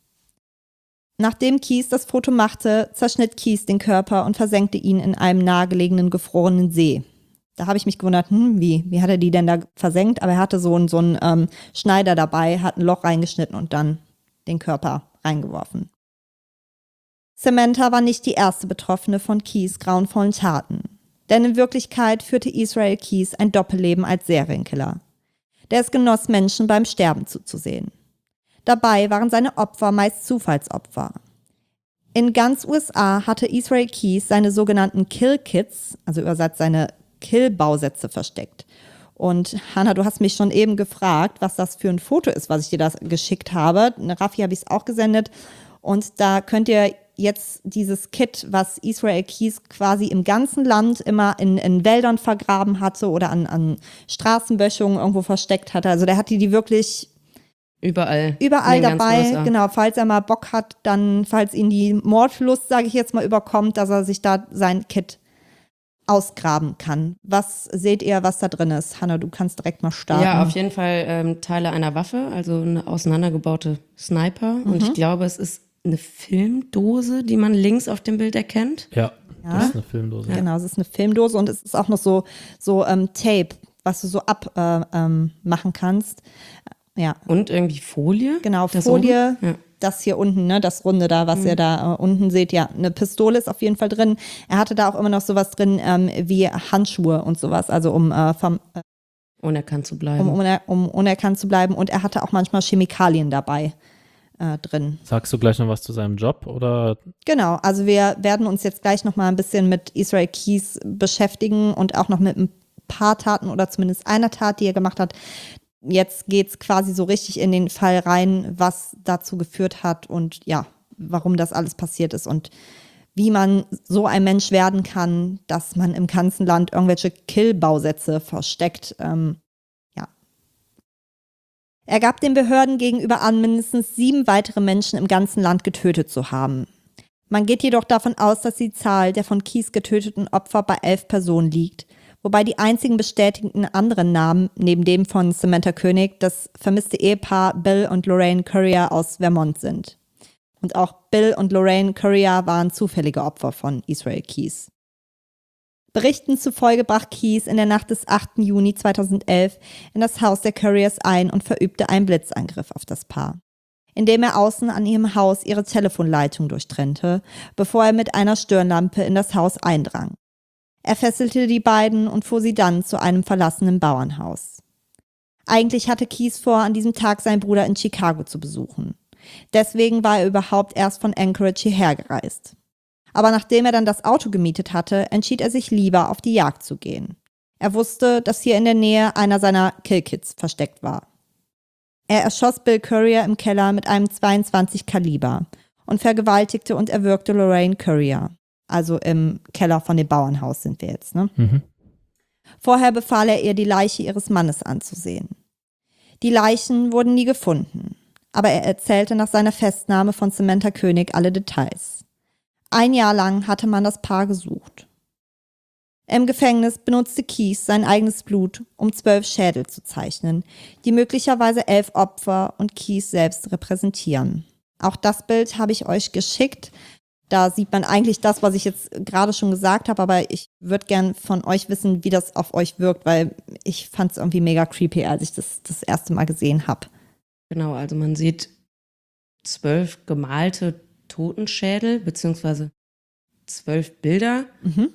Nachdem Keith das Foto machte, zerschnitt Keith den Körper und versenkte ihn in einem nahegelegenen gefrorenen See. Da habe ich mich gewundert, wie hat er die denn da versenkt? Aber er hatte so einen Schneider dabei, hat ein Loch reingeschnitten und dann den Körper reingeworfen. Samantha war nicht die erste Betroffene von Keiths grauenvollen Taten. Denn in Wirklichkeit führte Israel Keith ein Doppelleben als Serienkiller. Der es genoss, Menschen beim Sterben zuzusehen. Dabei waren seine Opfer meist Zufallsopfer. In ganz USA hatte Israel Keith seine sogenannten Kill-Kits, also übersetzt seine Kill-Bausätze, versteckt. Und Hannah, du hast mich schon eben gefragt, was das für ein Foto ist, was ich dir da geschickt habe. Raffi habe ich es auch gesendet. Und da könnt ihr jetzt dieses Kit, was Israel Keith quasi im ganzen Land immer in Wäldern vergraben hatte oder an Straßenböschungen irgendwo versteckt hatte. Also der hat die wirklich Überall dabei. USA. Genau, falls er mal Bock hat, dann, falls ihn die Mordlust, sage ich jetzt mal, überkommt, dass er sich da sein Kit ausgraben kann. Was seht ihr, was da drin ist? Hannah, du kannst direkt mal starten. Ja, auf jeden Fall Teile einer Waffe, also eine auseinandergebaute Sniper. Und ich glaube, es ist eine Filmdose, die man links auf dem Bild erkennt. Ja, das ist eine Filmdose. Genau, es ist eine Filmdose und es ist auch noch so Tape, was du so abmachen kannst. Ja. Und irgendwie Folie. Genau, Das Folie. oben? Ja. Das hier unten, ne, das Runde da, was ihr da unten seht, ja, eine Pistole ist auf jeden Fall drin. Er hatte da auch immer noch sowas drin wie Handschuhe und sowas, also um unerkannt zu bleiben. um unerkannt zu bleiben. Und er hatte auch manchmal Chemikalien dabei drin. Sagst du gleich noch was zu seinem Job, oder? Genau, also wir werden uns jetzt gleich noch mal ein bisschen mit Israel Keith beschäftigen und auch noch mit ein paar Taten oder zumindest einer Tat, die er gemacht hat. Jetzt geht's quasi so richtig in den Fall rein, was dazu geführt hat und ja, warum das alles passiert ist und wie man so ein Mensch werden kann, dass man im ganzen Land irgendwelche Kill-Bausätze versteckt. Er gab den Behörden gegenüber an, mindestens 7 weitere Menschen im ganzen Land getötet zu haben. Man geht jedoch davon aus, dass die Zahl der von Keyes getöteten Opfer bei 11 Personen liegt, wobei die einzigen bestätigten anderen Namen, neben dem von Samantha Koenig, das vermisste Ehepaar Bill und Lorraine Currier aus Vermont sind. Und auch Bill und Lorraine Currier waren zufällige Opfer von Israel Keyes. Berichten zufolge brach Keyes in der Nacht des 8. Juni 2011 in das Haus der Curriers ein und verübte einen Blitzangriff auf das Paar, indem er außen an ihrem Haus ihre Telefonleitung durchtrennte, bevor er mit einer Stirnlampe in das Haus eindrang. Er fesselte die beiden und fuhr sie dann zu einem verlassenen Bauernhaus. Eigentlich hatte Keyes vor, an diesem Tag seinen Bruder in Chicago zu besuchen. Deswegen war er überhaupt erst von Anchorage hierher gereist. Aber nachdem er dann das Auto gemietet hatte, entschied er sich lieber, auf die Jagd zu gehen. Er wusste, dass hier in der Nähe einer seiner Killkits versteckt war. Er erschoss Bill Currier im Keller mit einem 22 Kaliber und vergewaltigte und erwürgte Lorraine Currier. Also im Keller von dem Bauernhaus sind wir jetzt, ne? Vorher befahl er ihr, die Leiche ihres Mannes anzusehen. Die Leichen wurden nie gefunden, aber er erzählte nach seiner Festnahme von Samantha Koenig alle Details. 1 Jahr lang hatte man das Paar gesucht. Im Gefängnis benutzte Keyes sein eigenes Blut, um 12 Schädel zu zeichnen, die möglicherweise 11 Opfer und Keyes selbst repräsentieren. Auch das Bild habe ich euch geschickt. Da sieht man eigentlich das, was ich jetzt gerade schon gesagt habe, aber ich würde gern von euch wissen, wie das auf euch wirkt, weil ich fand es irgendwie mega creepy, als ich das erste Mal gesehen habe. Genau, also man sieht 12 gemalte Totenschädel, beziehungsweise 12 Bilder.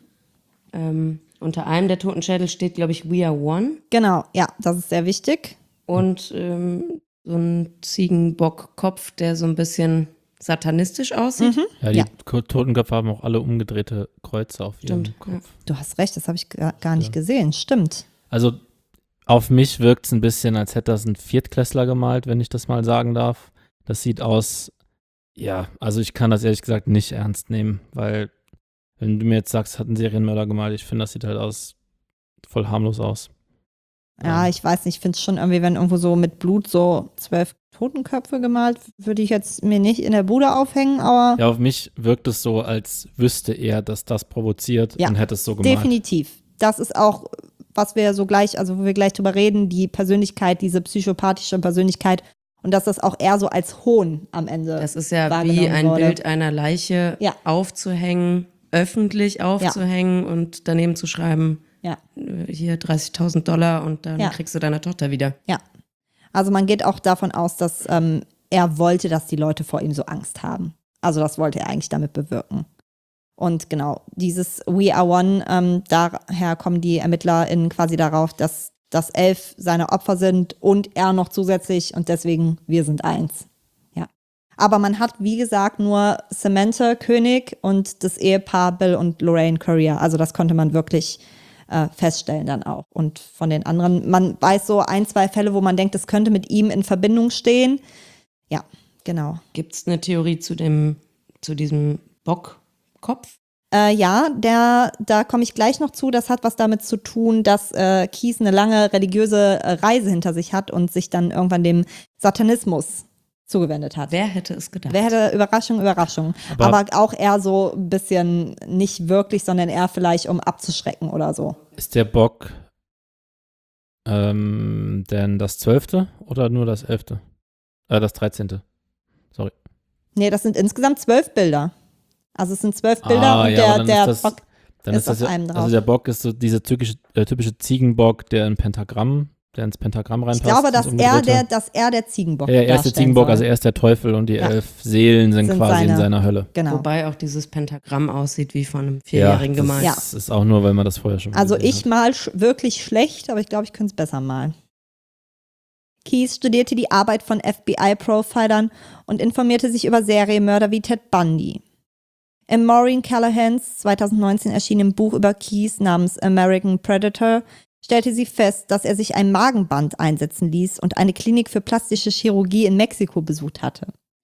Unter einem der Totenschädel steht, glaube ich, We Are One. Genau, ja, das ist sehr wichtig. Und so ein Ziegenbockkopf, der so ein bisschen satanistisch aussieht. Ja, die Totenköpfe haben auch alle umgedrehte Kreuze auf ihrem Kopf. Ja. Du hast recht, das habe ich gar nicht gesehen. Stimmt. Also auf mich wirkt es ein bisschen, als hätte das ein Viertklässler gemalt, wenn ich das mal sagen darf. Das sieht aus, ja, also ich kann das ehrlich gesagt nicht ernst nehmen, weil wenn du mir jetzt sagst, hat ein Serienmörder gemalt, ich finde, das sieht halt voll harmlos aus. Ja, ich weiß nicht, ich finde es schon irgendwie, wenn irgendwo so mit Blut so 12 Totenköpfe gemalt, würde ich jetzt mir nicht in der Bude aufhängen, aber Ja, auf mich wirkt es so, als wüsste er, dass das provoziert und hätte es so gemalt. definitiv. Das ist auch, was wir so gleich, also wo wir gleich drüber reden, die Persönlichkeit, diese psychopathische Persönlichkeit und dass das auch eher so als Hohn am Ende Das ist ja wahrgenommen wie ein wurde. Bild einer Leiche aufzuhängen, öffentlich aufzuhängen und daneben zu schreiben, hier $30.000 und dann kriegst du deine Tochter wieder. Ja, also man geht auch davon aus, dass er wollte, dass die Leute vor ihm so Angst haben. Also das wollte er eigentlich damit bewirken. Und genau, dieses We Are One, daher kommen die ErmittlerInnen quasi darauf, dass das 11 seine Opfer sind und er noch zusätzlich und deswegen wir sind 1. Ja. Aber man hat, wie gesagt, nur Samantha Koenig und das Ehepaar Bill und Lorraine Currier. Also das konnte man wirklich feststellen dann auch. Und von den anderen, man weiß so 1, 2 Fälle, wo man denkt, es könnte mit ihm in Verbindung stehen. Ja, genau. Gibt es eine Theorie zu diesem Bockkopf? Ja, da komme ich gleich noch zu. Das hat was damit zu tun, dass Keyes eine lange religiöse Reise hinter sich hat und sich dann irgendwann dem Satanismus zugewendet hat. Wer hätte es gedacht? Wer hätte, Überraschung. Aber auch eher so ein bisschen nicht wirklich, sondern eher vielleicht, um abzuschrecken oder so. Ist der Bock denn das 12. oder nur das 11.? Das 13. Sorry. Nee, das sind insgesamt 12 Bilder. Also es sind 12 Bilder und der Bock ist auf einem drauf. Also der Bock ist so dieser typische Ziegenbock, der ins Pentagramm reinpasst. Ich glaube, dass er der Ziegenbock er ist der Ziegenbock, soll. also er ist der Teufel und die 11 Seelen sind quasi in seiner Hölle. Genau. Wobei auch dieses Pentagramm aussieht wie von einem 4-Jährigen gemalt. Ja. Das ist auch nur, weil man das vorher schon Also gesehen ich mal wirklich schlecht, aber ich glaube, ich könnte es besser malen. Keyes studierte die Arbeit von FBI-Profilern und informierte sich über Serienmörder wie Ted Bundy. Im Maureen Callahans 2019 erschienenen Buch über Keyes namens American Predator stellte sie fest, dass er sich ein Magenband einsetzen ließ und eine Klinik für plastische Chirurgie in Mexiko besucht hatte.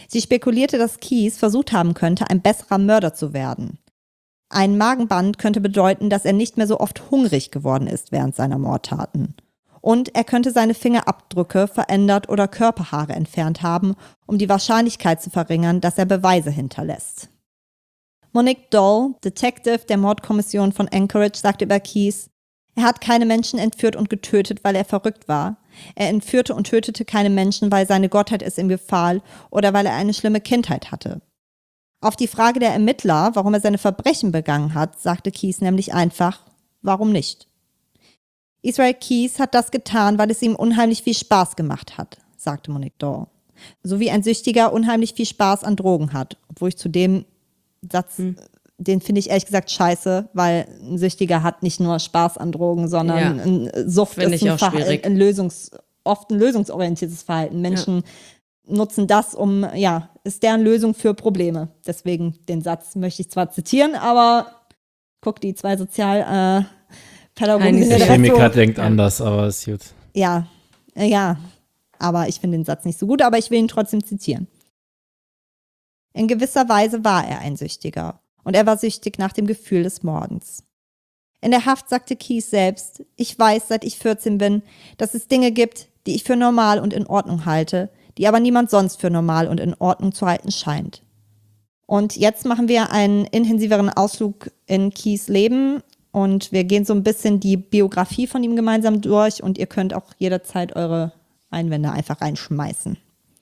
Sie spekulierte, dass Keyes versucht haben könnte, ein besserer Mörder zu werden. Ein Magenband könnte bedeuten, dass er nicht mehr so oft hungrig geworden ist während seiner Mordtaten. Und er könnte seine Fingerabdrücke verändert oder Körperhaare entfernt haben, um die Wahrscheinlichkeit zu verringern, dass er Beweise hinterlässt. Monique Doll, Detective der Mordkommission von Anchorage, sagte über Keyes: Er hat keine Menschen entführt und getötet, weil er verrückt war. Er entführte und tötete keine Menschen, weil seine Gottheit es ihm befahl oder weil er eine schlimme Kindheit hatte. Auf die Frage der Ermittler, warum er seine Verbrechen begangen hat, sagte Keyes nämlich einfach: Warum nicht? Israel Keyes hat das getan, weil es ihm unheimlich viel Spaß gemacht hat, sagte Monique Doll. So wie ein Süchtiger unheimlich viel Spaß an Drogen hat. Obwohl ich zu dem Satz, den finde ich ehrlich gesagt scheiße, weil ein Süchtiger hat nicht nur Spaß an Drogen, sondern ein Sucht Finde ist ich auch schwierig. Oft ein lösungsorientiertes Verhalten. Menschen nutzen das, ist deren Lösung für Probleme. Deswegen den Satz möchte ich zwar zitieren, aber guck, die zwei Sozialpädagogen sind Der ja Chemiker denkt anders, aber ist gut. Ja, aber ich finde den Satz nicht so gut, aber ich will ihn trotzdem zitieren. In gewisser Weise war er ein Süchtiger und er war süchtig nach dem Gefühl des Mordens. In der Haft sagte Keyes selbst: Ich weiß, seit ich 14 bin, dass es Dinge gibt, die ich für normal und in Ordnung halte, die aber niemand sonst für normal und in Ordnung zu halten scheint. Und jetzt machen wir einen intensiveren Ausflug in Keyes Leben und wir gehen so ein bisschen die Biografie von ihm gemeinsam durch und ihr könnt auch jederzeit eure Einwände einfach reinschmeißen.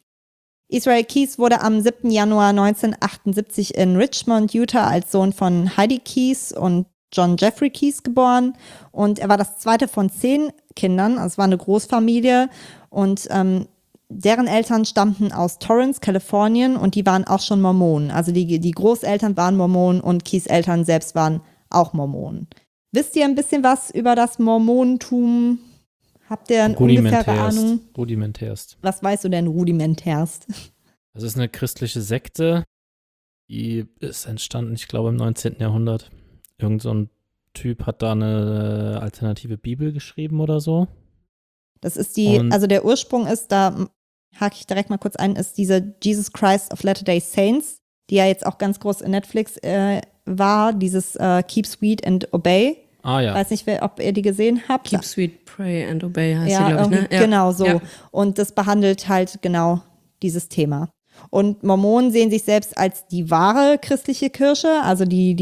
Israel Keyes wurde am 7. Januar 1978 in Richmond, Utah als Sohn von Heidi Keyes und John Jeffrey Keyes geboren und er war das zweite von 10 Kindern, also es war eine Großfamilie und deren Eltern stammten aus Torrance, Kalifornien und die waren auch schon Mormonen. Also die Großeltern waren Mormonen und Keyes Eltern selbst waren auch Mormonen. Wisst ihr ein bisschen was über das Mormonentum? Habt ihr eine ungefähre Ahnung? Rudimentärst. Was weißt du denn rudimentärst? Das ist eine christliche Sekte, die ist entstanden, ich glaube, im 19. Jahrhundert. Irgend so ein Typ hat da eine alternative Bibel geschrieben oder so. Das ist also der Ursprung ist, da hake ich direkt mal kurz ein, ist diese Jesus Christ of Latter-day Saints, die ja jetzt auch ganz groß in Netflix war, dieses Keep Sweet and Obey. Ah ja. Weiß nicht, ob ihr die gesehen habt. Keep Sweet, Pray and Obey heißt ja, die, glaube ich, ne? Ja. Genau so. Ja. Und das behandelt halt genau dieses Thema. Und Mormonen sehen sich selbst als die wahre christliche Kirche, also die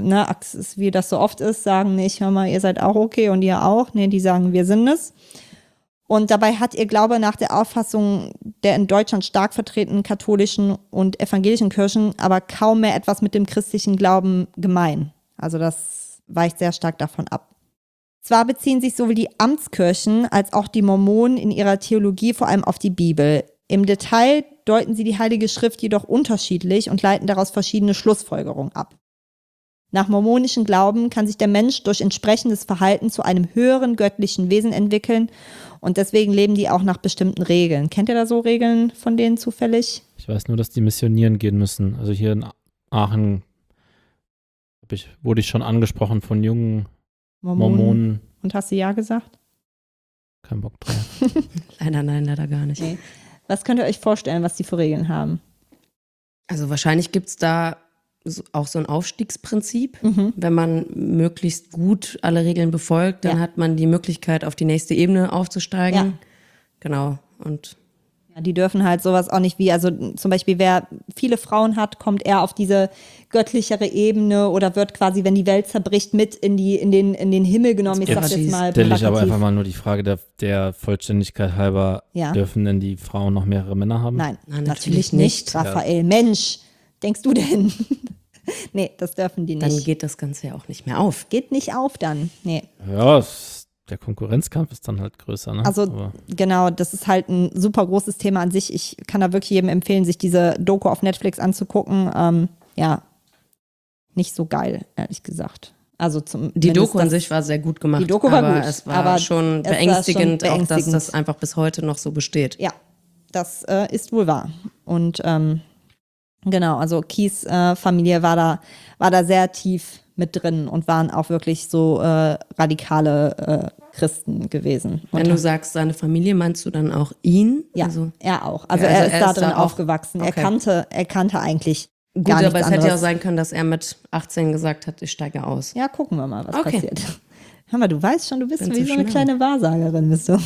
wie das so oft ist, sagen nicht, hör mal, ihr seid auch okay und ihr auch. Nee, die sagen, wir sind es. Und dabei hat ihr Glaube nach der Auffassung der in Deutschland stark vertretenen katholischen und evangelischen Kirchen aber kaum mehr etwas mit dem christlichen Glauben gemein. Also das weicht sehr stark davon ab. Zwar beziehen sich sowohl die Amtskirchen als auch die Mormonen in ihrer Theologie vor allem auf die Bibel. Im Detail deuten sie die Heilige Schrift jedoch unterschiedlich und leiten daraus verschiedene Schlussfolgerungen ab. Nach mormonischem Glauben kann sich der Mensch durch entsprechendes Verhalten zu einem höheren göttlichen Wesen entwickeln und deswegen leben die auch nach bestimmten Regeln. Kennt ihr da so Regeln von denen zufällig? Ich weiß nur, dass die missionieren gehen müssen. Also hier in Aachen wurde ich schon angesprochen von jungen Mormonen. Und hast du ja gesagt? Kein Bock drauf. Leider nein, leider gar nicht. Nee. Was könnt ihr euch vorstellen, was die für Regeln haben? Also wahrscheinlich gibt es da auch so ein Aufstiegsprinzip. Wenn man möglichst gut alle Regeln befolgt, dann hat man die Möglichkeit, auf die nächste Ebene aufzusteigen. Ja. Genau. Und ja, die dürfen halt sowas auch nicht also zum Beispiel, wer viele Frauen hat, kommt eher auf diese göttlichere Ebene oder wird quasi, wenn die Welt zerbricht, mit in den Himmel genommen. Ich sag's jetzt mal Stelle ich aber plakativ. einfach mal nur die Frage der Vollständigkeit halber, dürfen denn die Frauen noch mehrere Männer haben? Nein, Nein, natürlich nicht, Raphael. Mensch, denkst du denn? Nee, das dürfen die nicht. Dann geht das Ganze ja auch nicht mehr auf. Geht nicht auf dann, nee. Ja, der Konkurrenzkampf ist dann halt größer, ne? Also genau, das ist halt ein super großes Thema an sich. Ich kann da wirklich jedem empfehlen, sich diese Doku auf Netflix anzugucken. Nicht so geil, ehrlich gesagt. Also die Doku an sich war sehr gut gemacht. Die Doku war gut. Es war schon beängstigend, auch dass das einfach bis heute noch so besteht. Ja, das ist wohl wahr. Und Genau, also Keys Familie war da sehr tief mit drin und waren auch wirklich so radikale Christen gewesen. Wenn du sagst, seine Familie, meinst du dann auch ihn? Ja, Also, er auch. Also okay, er also ist da ist drin da auch- aufgewachsen. okay. Er kannte eigentlich gut, gar nichts aber es hätte ja auch anderes. sein können, dass er mit 18 gesagt hat, ich steige aus. Ja, gucken wir mal, was Okay. passiert. Hör mal, du weißt schon, du bist Bin wie zu so eine schnell. kleine Wahrsagerin, bist du.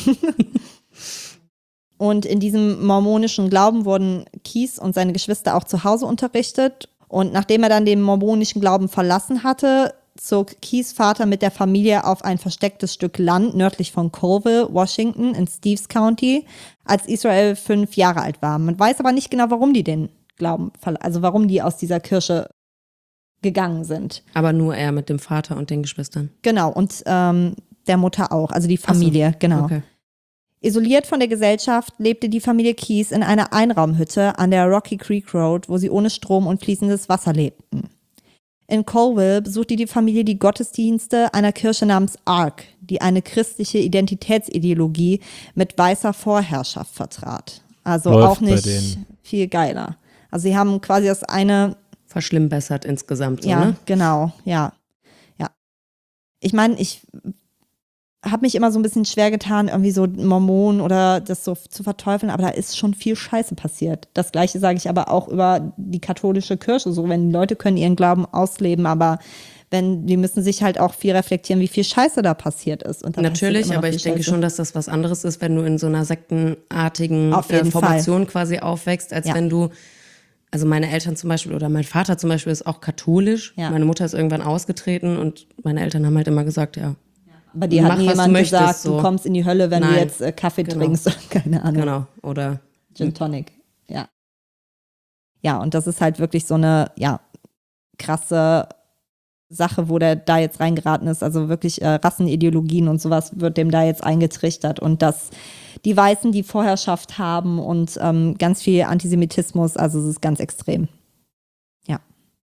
Und in diesem mormonischen Glauben wurden Keys und seine Geschwister auch zu Hause unterrichtet. Und nachdem er dann den mormonischen Glauben verlassen hatte, zog Keys Vater mit der Familie auf ein verstecktes Stück Land nördlich von Colville, Washington, in Stevens County, als Israel 5 Jahre alt war. Man weiß aber nicht genau, warum die den Glauben, also warum die aus dieser Kirche gegangen sind. Aber nur er mit dem Vater und den Geschwistern. Genau, und der Mutter auch, also die Familie, genau. Okay. Isoliert von der Gesellschaft lebte die Familie Keys in einer Einraumhütte an der Rocky Creek Road, wo sie ohne Strom und fließendes Wasser lebten. In Colville besuchte die Familie die Gottesdienste einer Kirche namens ARC, die eine christliche Identitätsideologie mit weißer Vorherrschaft vertrat. Also Läuft auch bei nicht denen. viel geiler. Also sie haben quasi das eine Verschlimmbessert insgesamt, so, ja, ne? genau, ja. Ja. Ich meine, ich habe mich immer so ein bisschen schwer getan, irgendwie so Mormonen oder das so zu verteufeln, aber da ist schon viel Scheiße passiert. Das Gleiche sage ich aber auch über die katholische Kirche. So, wenn die Leute können ihren Glauben ausleben, aber die müssen sich halt auch viel reflektieren, wie viel Scheiße da passiert ist. Und da passiert Natürlich, immer noch aber viel ich denke Scheiße. schon, dass das was anderes ist, wenn du in so einer sektenartigen Auf jeden Formation quasi aufwächst, als Ja. wenn du, also meine Eltern zum Beispiel oder mein Vater zum Beispiel ist auch katholisch. Ja. Meine Mutter ist irgendwann ausgetreten und meine Eltern haben halt immer gesagt, ja, Aber dir mach, hat nie was du jemand möchtest, gesagt, so. du kommst in die Hölle, wenn du Nein. jetzt Kaffee Genau. trinkst. Keine Ahnung. genau. Oder Gin Tonic, ja. Ja, und das ist halt wirklich so eine, ja, krasse Sache, wo der da jetzt reingeraten ist. Also wirklich Rassenideologien und sowas wird dem da jetzt eingetrichtert. Und dass die Weißen die Vorherrschaft haben und ganz viel Antisemitismus, also es ist ganz extrem. Ja.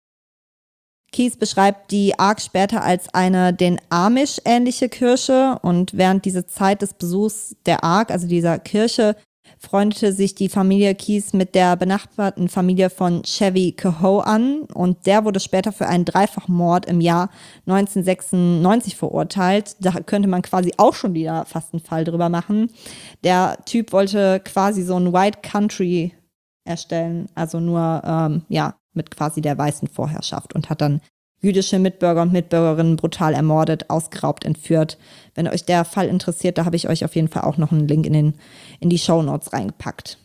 Keys beschreibt die ARC später als eine den Amish ähnliche Kirche und während dieser Zeit des Besuchs der ARC, also dieser Kirche, freundete sich die Familie Keys mit der benachbarten Familie von Chevy Kehoe an und der wurde später für einen Dreifachmord im Jahr 1996 verurteilt. Da könnte man quasi auch schon wieder fast einen Fall drüber machen. Der Typ wollte quasi so ein White Country erstellen, also nur mit quasi der weißen Vorherrschaft und hat dann jüdische Mitbürger und Mitbürgerinnen brutal ermordet, ausgeraubt, entführt. Wenn euch der Fall interessiert, da habe ich euch auf jeden Fall auch noch einen Link in die Shownotes reingepackt.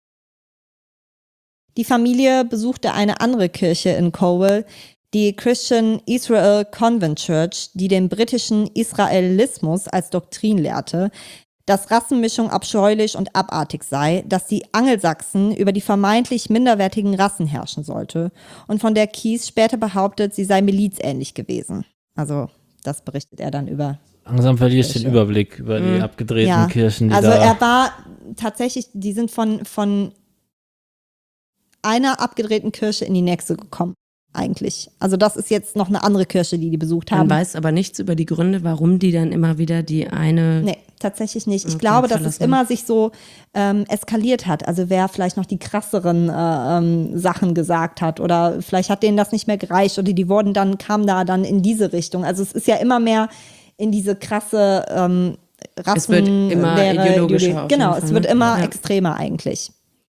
Die Familie besuchte eine andere Kirche in Colville, die Christian Israel Convent Church, die den britischen Israelismus als Doktrin lehrte, dass Rassenmischung abscheulich und abartig sei, dass die Angelsachsen über die vermeintlich minderwertigen Rassen herrschen sollte und von der Keys später behauptet, sie sei milizähnlich gewesen. Also das berichtet er dann über. Langsam verliere ich den Kirche. Überblick über die abgedrehten Ja, Kirchen, die also da. er war tatsächlich, die sind von einer abgedrehten Kirche in die nächste gekommen, eigentlich. Also das ist jetzt noch eine andere Kirche, die besucht man haben. weiß aber nichts über die Gründe, warum die dann immer wieder die eine. Nee, tatsächlich nicht. Ich Okay, glaube, dass es verlassen. immer sich so eskaliert hat. Also wer vielleicht noch die krasseren Sachen gesagt hat oder vielleicht hat denen das nicht mehr gereicht oder die kamen da dann in diese Richtung. Also es ist ja immer mehr in diese krasse Rassen. Es wird immer ideologischer auf Genau, jeden Fall, es wird ne? immer Ja. extremer eigentlich.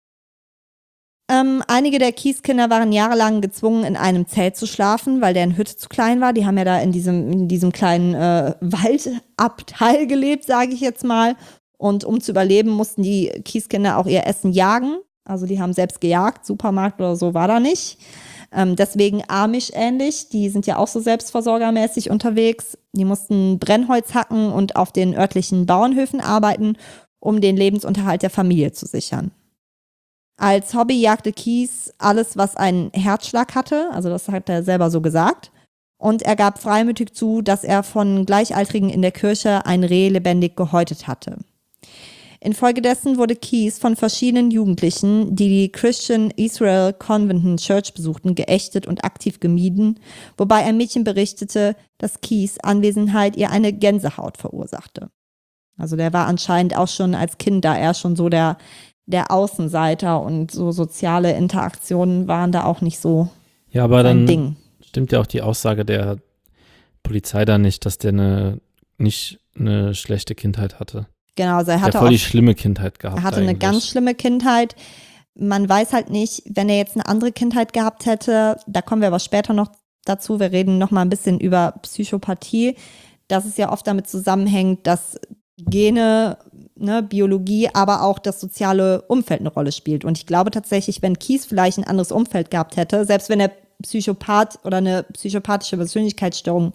Einige der Kies-Kinder waren jahrelang gezwungen, in einem Zelt zu schlafen, weil deren Hütte zu klein war. Die haben ja da in diesem kleinen Waldabteil gelebt, sage ich jetzt mal. Und um zu überleben, mussten die Kies-Kinder auch ihr Essen jagen. Also die haben selbst gejagt, Supermarkt oder so war da nicht. Deswegen Amish ähnlich, die sind ja auch so selbstversorgermäßig unterwegs. Die mussten Brennholz hacken und auf den örtlichen Bauernhöfen arbeiten, um den Lebensunterhalt der Familie zu sichern. Als Hobby jagte Keys alles, was einen Herzschlag hatte, also das hat er selber so gesagt. Und er gab freimütig zu, dass er von Gleichaltrigen in der Kirche ein Reh lebendig gehäutet hatte. Infolgedessen wurde Keys von verschiedenen Jugendlichen, die die Christian Israel Convent Church besuchten, geächtet und aktiv gemieden, wobei ein Mädchen berichtete, dass Keys Anwesenheit ihr eine Gänsehaut verursachte. Also der war anscheinend auch schon als Kind da eher schon so der der Außenseiter und so soziale Interaktionen waren da auch nicht so Ja, aber sein dann Ding. stimmt ja auch die Aussage der Polizei da nicht, dass der nicht eine schlechte Kindheit hatte. Genau, also er Der hatte voll auch, die schlimme Kindheit gehabt er hatte eine eigentlich. ganz schlimme Kindheit. Man weiß halt nicht, wenn er jetzt eine andere Kindheit gehabt hätte, da kommen wir aber später noch dazu, wir reden noch mal ein bisschen über Psychopathie, dass es ja oft damit zusammenhängt, dass Gene, ne, Biologie, aber auch das soziale Umfeld eine Rolle spielt. Und ich glaube tatsächlich, wenn Keyes vielleicht ein anderes Umfeld gehabt hätte, selbst wenn er Psychopath oder eine psychopathische Persönlichkeitsstörung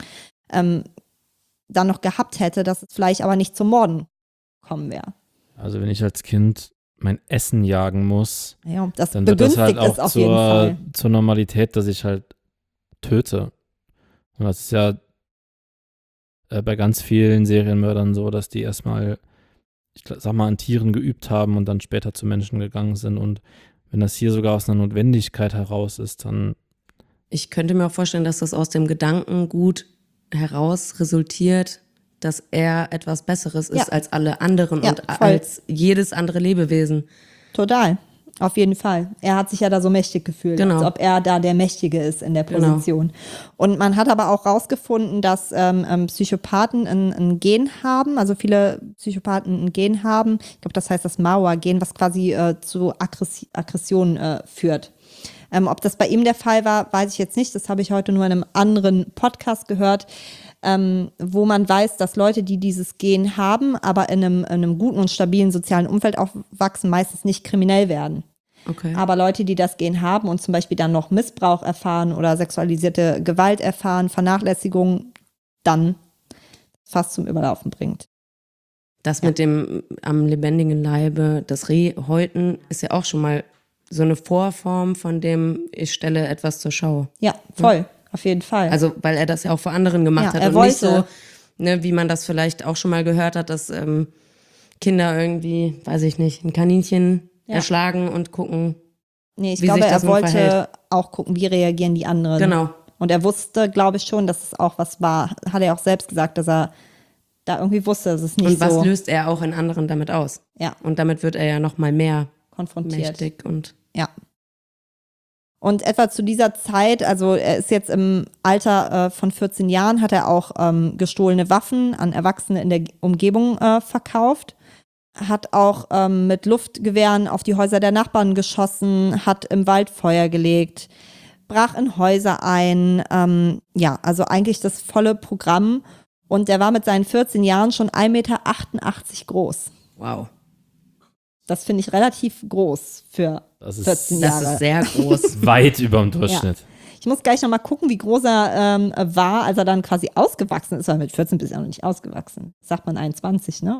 dann noch gehabt hätte, dass es vielleicht aber nicht zum Morden kommen wäre. Also wenn ich als Kind mein Essen jagen muss, Ja, das dann wird das begünstigt halt es auch auf jeden Fall. zur Normalität, dass ich halt töte. Und das ist ja bei ganz vielen Serienmördern so, dass die erstmal, sag mal, an Tieren geübt haben und dann später zu Menschen gegangen sind. Und wenn das hier sogar aus einer Notwendigkeit heraus ist, dann Ich könnte mir auch vorstellen, dass das aus dem Gedankengut heraus resultiert, dass er etwas Besseres ist Ja. als alle anderen Ja, und voll. als jedes andere Lebewesen. Total. Auf jeden Fall. Er hat sich ja da so mächtig gefühlt, Genau. als ob er da der Mächtige ist in der Genau. Position. Und man hat aber auch rausgefunden, dass Psychopathen ein Gen haben, also viele Psychopathen ein Gen haben. Ich glaube, das heißt das Mauer-Gen, was quasi zu Aggression führt. Ob das bei ihm der Fall war, weiß ich jetzt nicht. Das habe ich heute nur in einem anderen Podcast gehört, wo man weiß, dass Leute, die dieses Gen haben, aber in einem guten und stabilen sozialen Umfeld aufwachsen, meistens nicht kriminell werden. Okay. Aber Leute, die das Gen haben und zum Beispiel dann noch Missbrauch erfahren oder sexualisierte Gewalt erfahren, Vernachlässigung, dann fast zum Überlaufen bringt. Das mit dem am lebendigen Leibe, das Rehhäuten, ist ja auch schon mal so eine Vorform von dem, ich stelle etwas zur Schau. Ja, voll, auf jeden Fall. Also, weil er das ja auch für anderen gemacht Ja, hat er und nicht wollte. so, ne, wie man das vielleicht auch schon mal gehört hat, dass Kinder irgendwie, weiß ich nicht, ein Kaninchen erschlagen und gucken. Nee, ich wie glaube, sich er das nun wollte verhält. auch gucken, wie reagieren die anderen. Genau. Und er wusste, glaube ich schon, dass es auch was war. Hat er auch selbst gesagt, dass er da irgendwie wusste, dass es nicht Und was so löst er auch in anderen damit aus? Ja. Und damit wird er ja noch mal mehr konfrontiert. mächtig und Ja. Und etwa zu dieser Zeit, also er ist jetzt im Alter von 14 Jahren, hat er auch gestohlene Waffen an Erwachsene in der Umgebung verkauft. Hat auch mit Luftgewehren auf die Häuser der Nachbarn geschossen, hat im Wald Feuer gelegt, brach in Häuser ein. Ja, also eigentlich das volle Programm. Und der war mit seinen 14 Jahren schon 1,88 Meter groß. wow. Das finde ich relativ groß für das ist 14 Das Jahre. ist sehr groß. weit über dem Durchschnitt. Ich muss gleich noch mal gucken, wie groß er war, als er dann quasi ausgewachsen ist, weil mit 14 bist du ja noch nicht ausgewachsen. Sagt man 21, ne?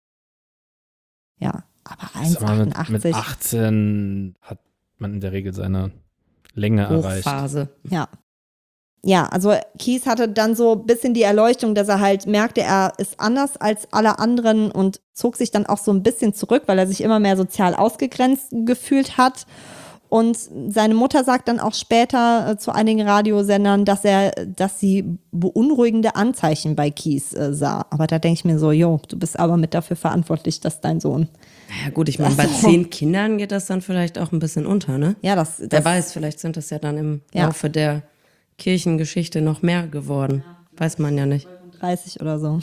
Ja, aber Sag mal, mit 1,88. 18 hat man in der Regel seine Länge erreicht. Hochphase. Ja. Ja, also Keyes hatte dann so ein bisschen die Erleuchtung, dass er halt merkte, er ist anders als alle anderen und zog sich dann auch so ein bisschen zurück, weil er sich immer mehr sozial ausgegrenzt gefühlt hat. Und seine Mutter sagt dann auch später zu einigen Radiosendern, dass sie beunruhigende Anzeichen bei Keyes sah. Aber da denke ich mir so, jo, du bist aber mit dafür verantwortlich, dass dein Sohn. Naja gut, ich meine, bei 10 Kindern geht das dann vielleicht auch ein bisschen unter, ne? Ja, Wer weiß, vielleicht sind das ja dann im Laufe der Kirchengeschichte noch mehr geworden. Weiß man ja nicht. 30 oder so.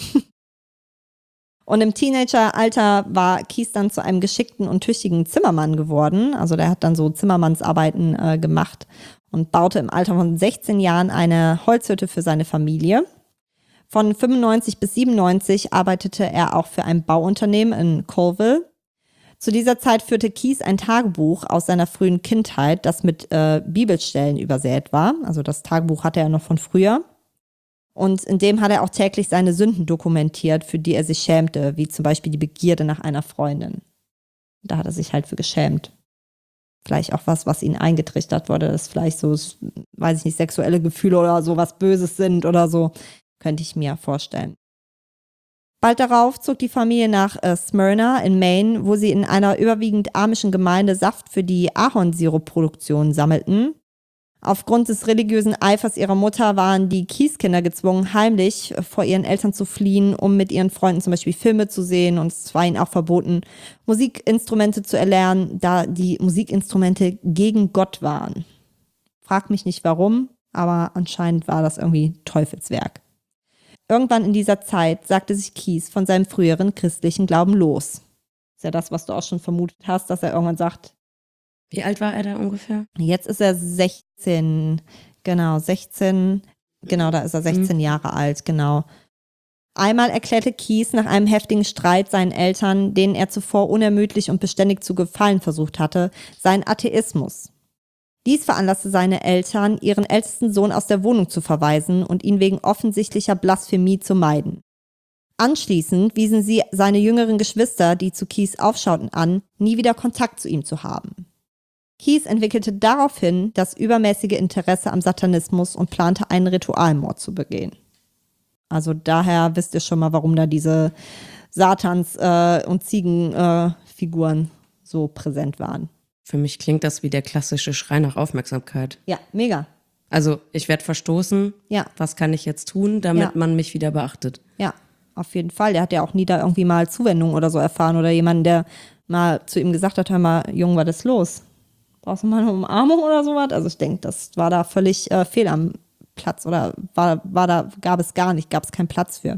Und im Teenageralter war Keyes dann zu einem geschickten und tüchtigen Zimmermann geworden. Also der hat dann so Zimmermannsarbeiten gemacht und baute im Alter von 16 Jahren eine Holzhütte für seine Familie. Von 95 bis 97 arbeitete er auch für ein Bauunternehmen in Colville. Zu dieser Zeit führte Keyes ein Tagebuch aus seiner frühen Kindheit, das mit Bibelstellen übersät war. Also das Tagebuch hatte er noch von früher. Und in dem hat er auch täglich seine Sünden dokumentiert, für die er sich schämte, wie zum Beispiel die Begierde nach einer Freundin. Da hat er sich halt für geschämt. Vielleicht auch was ihn eingetrichtert wurde, dass vielleicht so, weiß ich nicht, sexuelle Gefühle oder so was Böses sind oder so, könnte ich mir vorstellen. Bald darauf zog die Familie nach Smyrna in Maine, wo sie in einer überwiegend amischen Gemeinde Saft für die Ahornsirupproduktion sammelten. Aufgrund des religiösen Eifers ihrer Mutter waren die Keys-Kinder gezwungen, heimlich vor ihren Eltern zu fliehen, um mit ihren Freunden zum Beispiel Filme zu sehen. Und es war ihnen auch verboten, Musikinstrumente zu erlernen, da die Musikinstrumente gegen Gott waren. Frag mich nicht warum, aber anscheinend war das irgendwie Teufelswerk. Irgendwann in dieser Zeit sagte sich Keys von seinem früheren christlichen Glauben los. Ist ja das, was du auch schon vermutet hast, dass er irgendwann sagt. Wie alt war er da ungefähr? Jetzt ist er 16, genau, 16, genau, da ist er 16 Jahre alt, genau. Einmal erklärte Keys nach einem heftigen Streit seinen Eltern, denen er zuvor unermüdlich und beständig zu gefallen versucht hatte, seinen Atheismus. Dies veranlasste seine Eltern, ihren ältesten Sohn aus der Wohnung zu verweisen und ihn wegen offensichtlicher Blasphemie zu meiden. Anschließend wiesen sie seine jüngeren Geschwister, die zu Keys aufschauten, an, nie wieder Kontakt zu ihm zu haben. Keys entwickelte daraufhin das übermäßige Interesse am Satanismus und plante einen Ritualmord zu begehen. Also daher wisst ihr schon mal, warum da diese Satans- und Ziegenfiguren so präsent waren. Für mich klingt das wie der klassische Schrei nach Aufmerksamkeit. Ja, mega. Also ich werde verstoßen, Ja. Was kann ich jetzt tun, damit man mich wieder beachtet? Ja, auf jeden Fall. Der hat ja auch nie da irgendwie mal Zuwendung oder so erfahren oder jemanden, der mal zu ihm gesagt hat, hör mal, Junge, was ist los? Brauchst du mal eine Umarmung oder sowas? Also ich denke, das war da völlig fehl am Platz oder gab es keinen Platz für.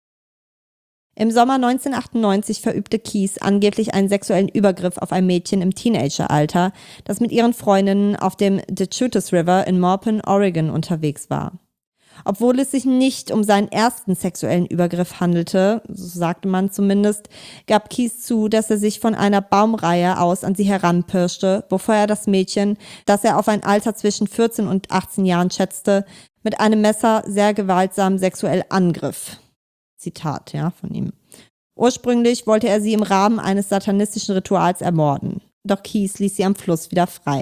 Im Sommer 1998 verübte Keys angeblich einen sexuellen Übergriff auf ein Mädchen im Teenageralter, das mit ihren Freundinnen auf dem Detritus River in Maupin, Oregon unterwegs war. Obwohl es sich nicht um seinen ersten sexuellen Übergriff handelte, so sagte man zumindest, gab Keys zu, dass er sich von einer Baumreihe aus an sie heranpirschte, bevor er das Mädchen, das er auf ein Alter zwischen 14 und 18 Jahren schätzte, mit einem Messer sehr gewaltsam sexuell angriff. Zitat, ja, von ihm. Ursprünglich wollte er sie im Rahmen eines satanistischen Rituals ermorden, doch Keys ließ sie am Fluss wieder frei.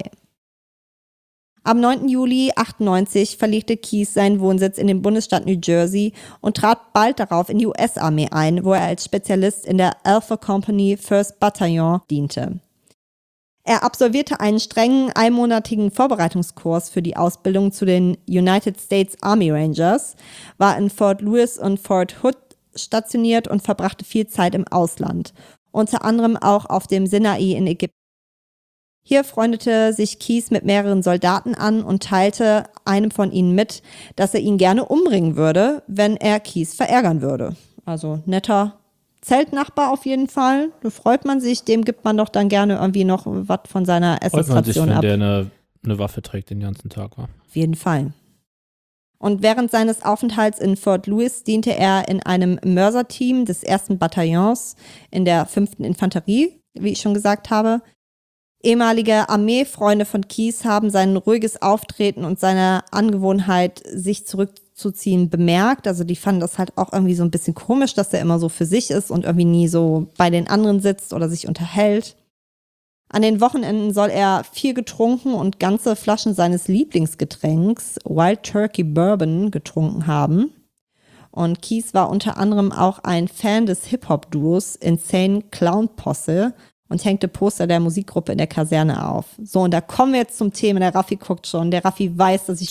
Am 9. Juli 1998 verlegte Keys seinen Wohnsitz in den Bundesstaat New Jersey und trat bald darauf in die US-Armee ein, wo er als Spezialist in der Alpha Company 1st Battalion diente. Er absolvierte einen strengen einmonatigen Vorbereitungskurs für die Ausbildung zu den United States Army Rangers, war in Fort Lewis und Fort Hood stationiert und verbrachte viel Zeit im Ausland, unter anderem auch auf dem Sinai in Ägypten. Hier freundete sich Keys mit mehreren Soldaten an und teilte einem von ihnen mit, dass er ihn gerne umbringen würde, wenn er Keys verärgern würde. Also netter Zeltnachbar auf jeden Fall. Da freut man sich, dem gibt man doch dann gerne irgendwie noch was von seiner Essensration ab. Freut man sich, wenn der eine Waffe trägt den ganzen Tag, wa? Auf jeden Fall. Und während seines Aufenthalts in Fort Lewis diente er in einem Mörserteam des 1. Bataillons in der 5. Infanterie, wie ich schon gesagt habe. Ehemalige Armeefreunde von Keys haben sein ruhiges Auftreten und seine Angewohnheit, sich zurückzuziehen, bemerkt. Also die fanden das halt auch irgendwie so ein bisschen komisch, dass er immer so für sich ist und irgendwie nie so bei den anderen sitzt oder sich unterhält. An den Wochenenden soll er viel getrunken und ganze Flaschen seines Lieblingsgetränks, Wild Turkey Bourbon, getrunken haben. Und Keys war unter anderem auch ein Fan des Hip-Hop-Duos Insane Clown Posse und hängte Poster der Musikgruppe in der Kaserne auf. So, und da kommen wir jetzt zum Thema. Der Raffi guckt schon. Der Raffi weiß, dass ich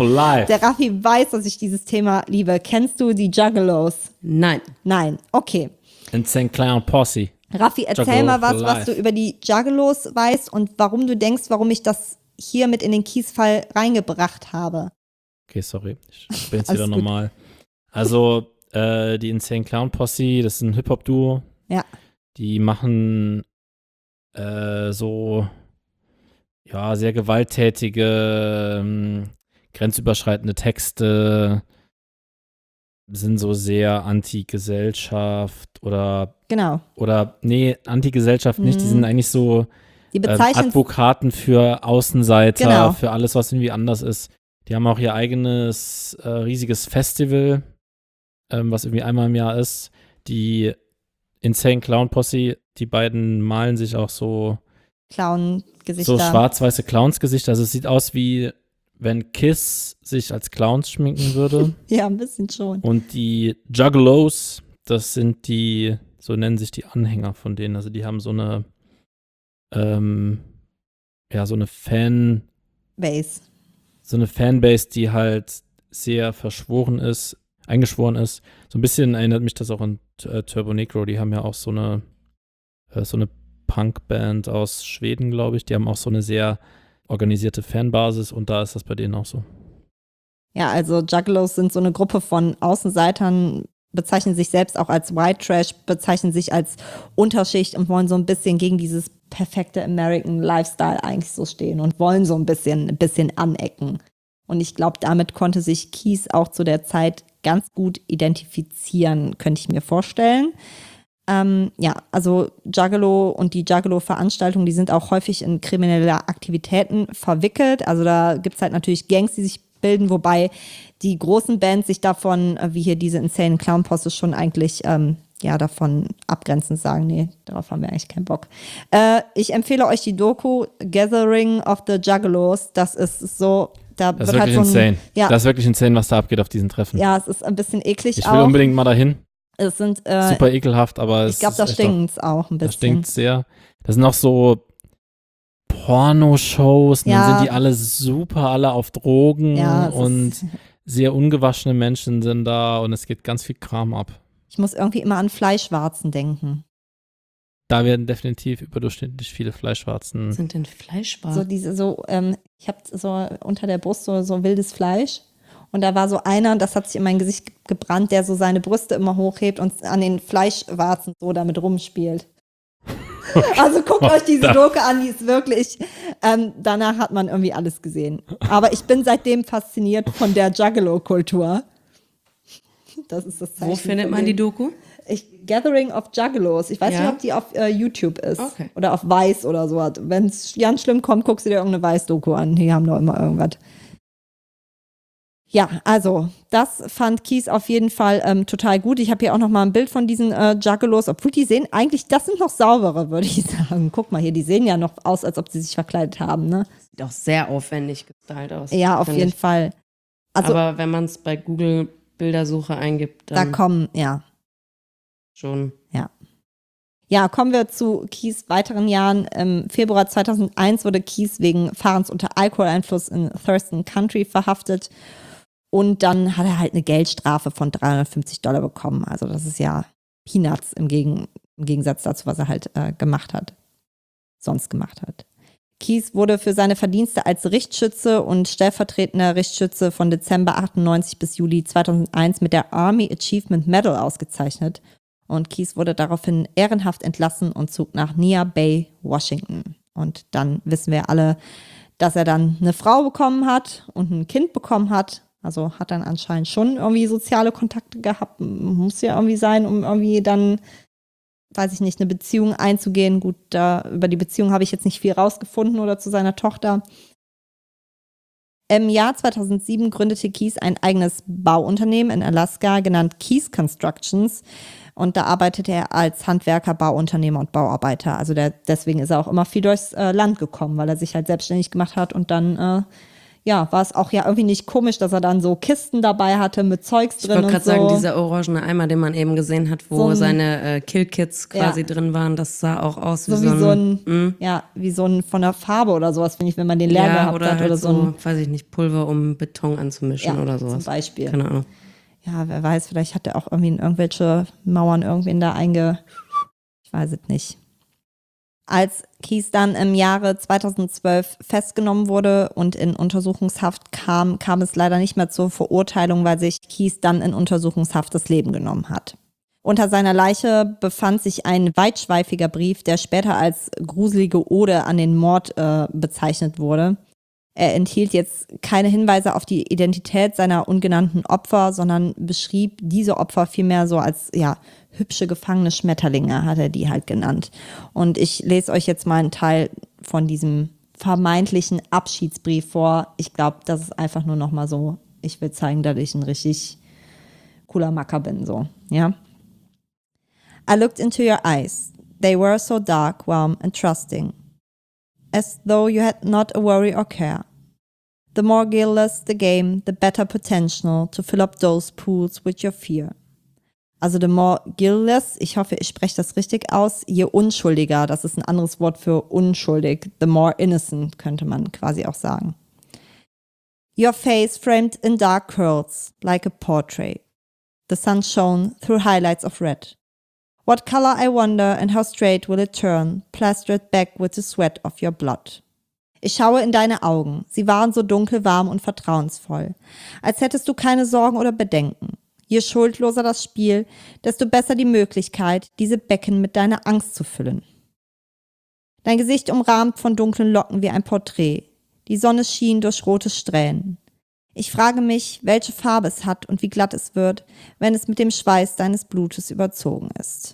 dieses Thema liebe. Kennst du die Juggalos? Nein. Nein. Okay. Insane Clown Posse. Raffi, erzähl mal was du über die Juggalos weißt und warum du denkst, warum ich das hier mit in den Keys-Fall reingebracht habe. Okay, sorry. Ich bin jetzt wieder normal. Also, die Insane Clown Posse, das ist ein Hip-Hop-Duo. Ja. Die machen so, ja, sehr gewalttätige, grenzüberschreitende Texte, sind so sehr Anti-Gesellschaft Anti-Gesellschaft nicht, die sind eigentlich so Advokaten für Außenseiter, für alles, was irgendwie anders ist. Die haben auch ihr eigenes riesiges Festival, was irgendwie einmal im Jahr ist. Die Insane Clown Posse, die beiden malen sich auch so Clown-Gesichter. So schwarz-weiße Clowns-Gesichter. Also es sieht aus wie, wenn Kiss sich als Clowns schminken würde. Ja, ein bisschen schon. Und die Juggalos, das sind die, so nennen sich die Anhänger von denen. Also die haben so eine, so eine Fan-Base. so eine Fanbase, die halt sehr eingeschworen ist. So ein bisschen erinnert mich das auch an Turbo Negro. Die haben ja auch so eine Punkband aus Schweden, glaube ich. Die haben auch so eine sehr organisierte Fanbasis und da ist das bei denen auch so. Ja, also Juggalos sind so eine Gruppe von Außenseitern, bezeichnen sich selbst auch als White Trash, bezeichnen sich als Unterschicht und wollen so ein bisschen gegen dieses perfekte American Lifestyle eigentlich so stehen und wollen so ein bisschen anecken. Und ich glaube, damit konnte sich Keith auch zu der Zeit ganz gut identifizieren, könnte ich mir vorstellen. Also Juggalo und die Juggalo-Veranstaltungen, die sind auch häufig in kriminelle Aktivitäten verwickelt. Also da gibt es halt natürlich Gangs, die sich bilden, wobei die großen Bands sich davon, wie hier diese Insane Clown Posse, schon eigentlich davon abgrenzend sagen, nee, darauf haben wir eigentlich keinen Bock. Ich empfehle euch die Doku Gathering of the Juggalos. Das ist so, das ist wirklich insane. Ja. Das ist wirklich insane, was da abgeht auf diesen Treffen. Ja, es ist ein bisschen eklig auch. Ich will unbedingt mal dahin. Es sind super ekelhaft, aber ich glaube, da stinkt es auch ein bisschen. Da stinkt es sehr. Das sind auch so Pornoshows, und dann sind die alle auf Drogen und sehr ungewaschene Menschen sind da und es geht ganz viel Kram ab. Ich muss irgendwie immer an Fleischwarzen denken. Da werden definitiv überdurchschnittlich viele Fleischwarzen. Was sind denn Fleischwarzen? Ich habe so unter der Brust so wildes Fleisch. Und da war so einer, das hat sich in mein Gesicht gebrannt, der so seine Brüste immer hochhebt und an den Fleischwarzen so damit rumspielt. Okay. Also guckt euch diese Doku an, die ist wirklich, danach hat man irgendwie alles gesehen. Aber ich bin seitdem fasziniert von der Juggalo-Kultur. Das ist das Zeichen. Wo findet man die Doku? Gathering of Juggalos. Ich weiß nicht, ob die auf YouTube ist. Okay. Oder auf Weiß oder so. Wenn es ganz schlimm kommt, guckst du dir irgendeine Weiß-Doku an. Die haben doch immer irgendwas. Ja, also das fand Keith auf jeden Fall total gut. Ich habe hier auch noch mal ein Bild von diesen Juggalos, obwohl die sehen eigentlich, das sind noch saubere, würde ich sagen. Guck mal hier, die sehen ja noch aus, als ob sie sich verkleidet haben, ne? Sieht auch sehr aufwendig gestylt aus. Ja, auf jeden Fall. Also, aber wenn man es bei Google Bildersuche eingibt, dann da kommen, ja. Schon. Ja. Ja, kommen wir zu Keiths weiteren Jahren. Im Februar 2001 wurde Keith wegen Fahrens unter Alkoholeinfluss in Thurston Country verhaftet. Und dann hat er halt eine Geldstrafe von $350 bekommen. Also das ist ja Peanuts im Gegensatz dazu, was er halt sonst gemacht hat. Keith wurde für seine Verdienste als Richtschütze und stellvertretender Richtschütze von Dezember 98 bis Juli 2001 mit der Army Achievement Medal ausgezeichnet. Und Keith wurde daraufhin ehrenhaft entlassen und zog nach Neah Bay, Washington. Und dann wissen wir alle, dass er dann eine Frau bekommen hat und ein Kind bekommen hat. Also hat dann anscheinend schon irgendwie soziale Kontakte gehabt. Muss ja irgendwie sein, um irgendwie dann, weiß ich nicht, eine Beziehung einzugehen. Gut, über die Beziehung habe ich jetzt nicht viel rausgefunden oder zu seiner Tochter. Im Jahr 2007 gründete Keith ein eigenes Bauunternehmen in Alaska, genannt Keith Constructions. Und da arbeitete er als Handwerker, Bauunternehmer und Bauarbeiter. Also deswegen ist er auch immer viel durchs Land gekommen, weil er sich halt selbstständig gemacht hat. Und dann war es auch ja irgendwie nicht komisch, dass er dann so Kisten dabei hatte mit Zeugs drin und so. Ich wollte gerade sagen, dieser orangene Eimer, den man eben gesehen hat, wo seine Kill-Kits quasi drin waren, das sah auch aus wie wie so ein von der Farbe oder sowas, finde ich, wenn man den leer gehabt oder hat. Halt oder so ein, weiß ich nicht, Pulver, um Beton anzumischen oder sowas. Zum Beispiel. Keine Ahnung. Ja, wer weiß, vielleicht hat er auch irgendwie in irgendwelche Mauern irgendwen da ich weiß es nicht. Als Keith dann im Jahre 2012 festgenommen wurde und in Untersuchungshaft kam es leider nicht mehr zur Verurteilung, weil sich Keith dann in Untersuchungshaft das Leben genommen hat. Unter seiner Leiche befand sich ein weitschweifiger Brief, der später als gruselige Ode an den Mord bezeichnet wurde. Er enthielt jetzt keine Hinweise auf die Identität seiner ungenannten Opfer, sondern beschrieb diese Opfer vielmehr so als hübsche gefangene Schmetterlinge, hat er die halt genannt. Und ich lese euch jetzt mal einen Teil von diesem vermeintlichen Abschiedsbrief vor. Ich glaube, das ist einfach nur noch mal so, ich will zeigen, dass ich ein richtig cooler Macker bin, so, ja. I looked into your eyes. They were so dark, warm and trusting. As though you had not a worry or care. The more guileless the game, the better potential to fill up those pools with your fear. Also the more guileless, ich hoffe, ich spreche das richtig aus, je unschuldiger, das ist ein anderes Wort für unschuldig. The more innocent könnte man quasi auch sagen. Your face framed in dark curls, like a portrait. The sun shone through highlights of red. What color, I wonder, and how straight will it turn, plastered back with the sweat of your blood. Ich schaue in deine Augen. Sie waren so dunkel, warm und vertrauensvoll. Als hättest du keine Sorgen oder Bedenken. Je schuldloser das Spiel, desto besser die Möglichkeit, diese Becken mit deiner Angst zu füllen. Dein Gesicht umrahmt von dunklen Locken wie ein Porträt. Die Sonne schien durch rote Strähnen. Ich frage mich, welche Farbe es hat und wie glatt es wird, wenn es mit dem Schweiß deines Blutes überzogen ist.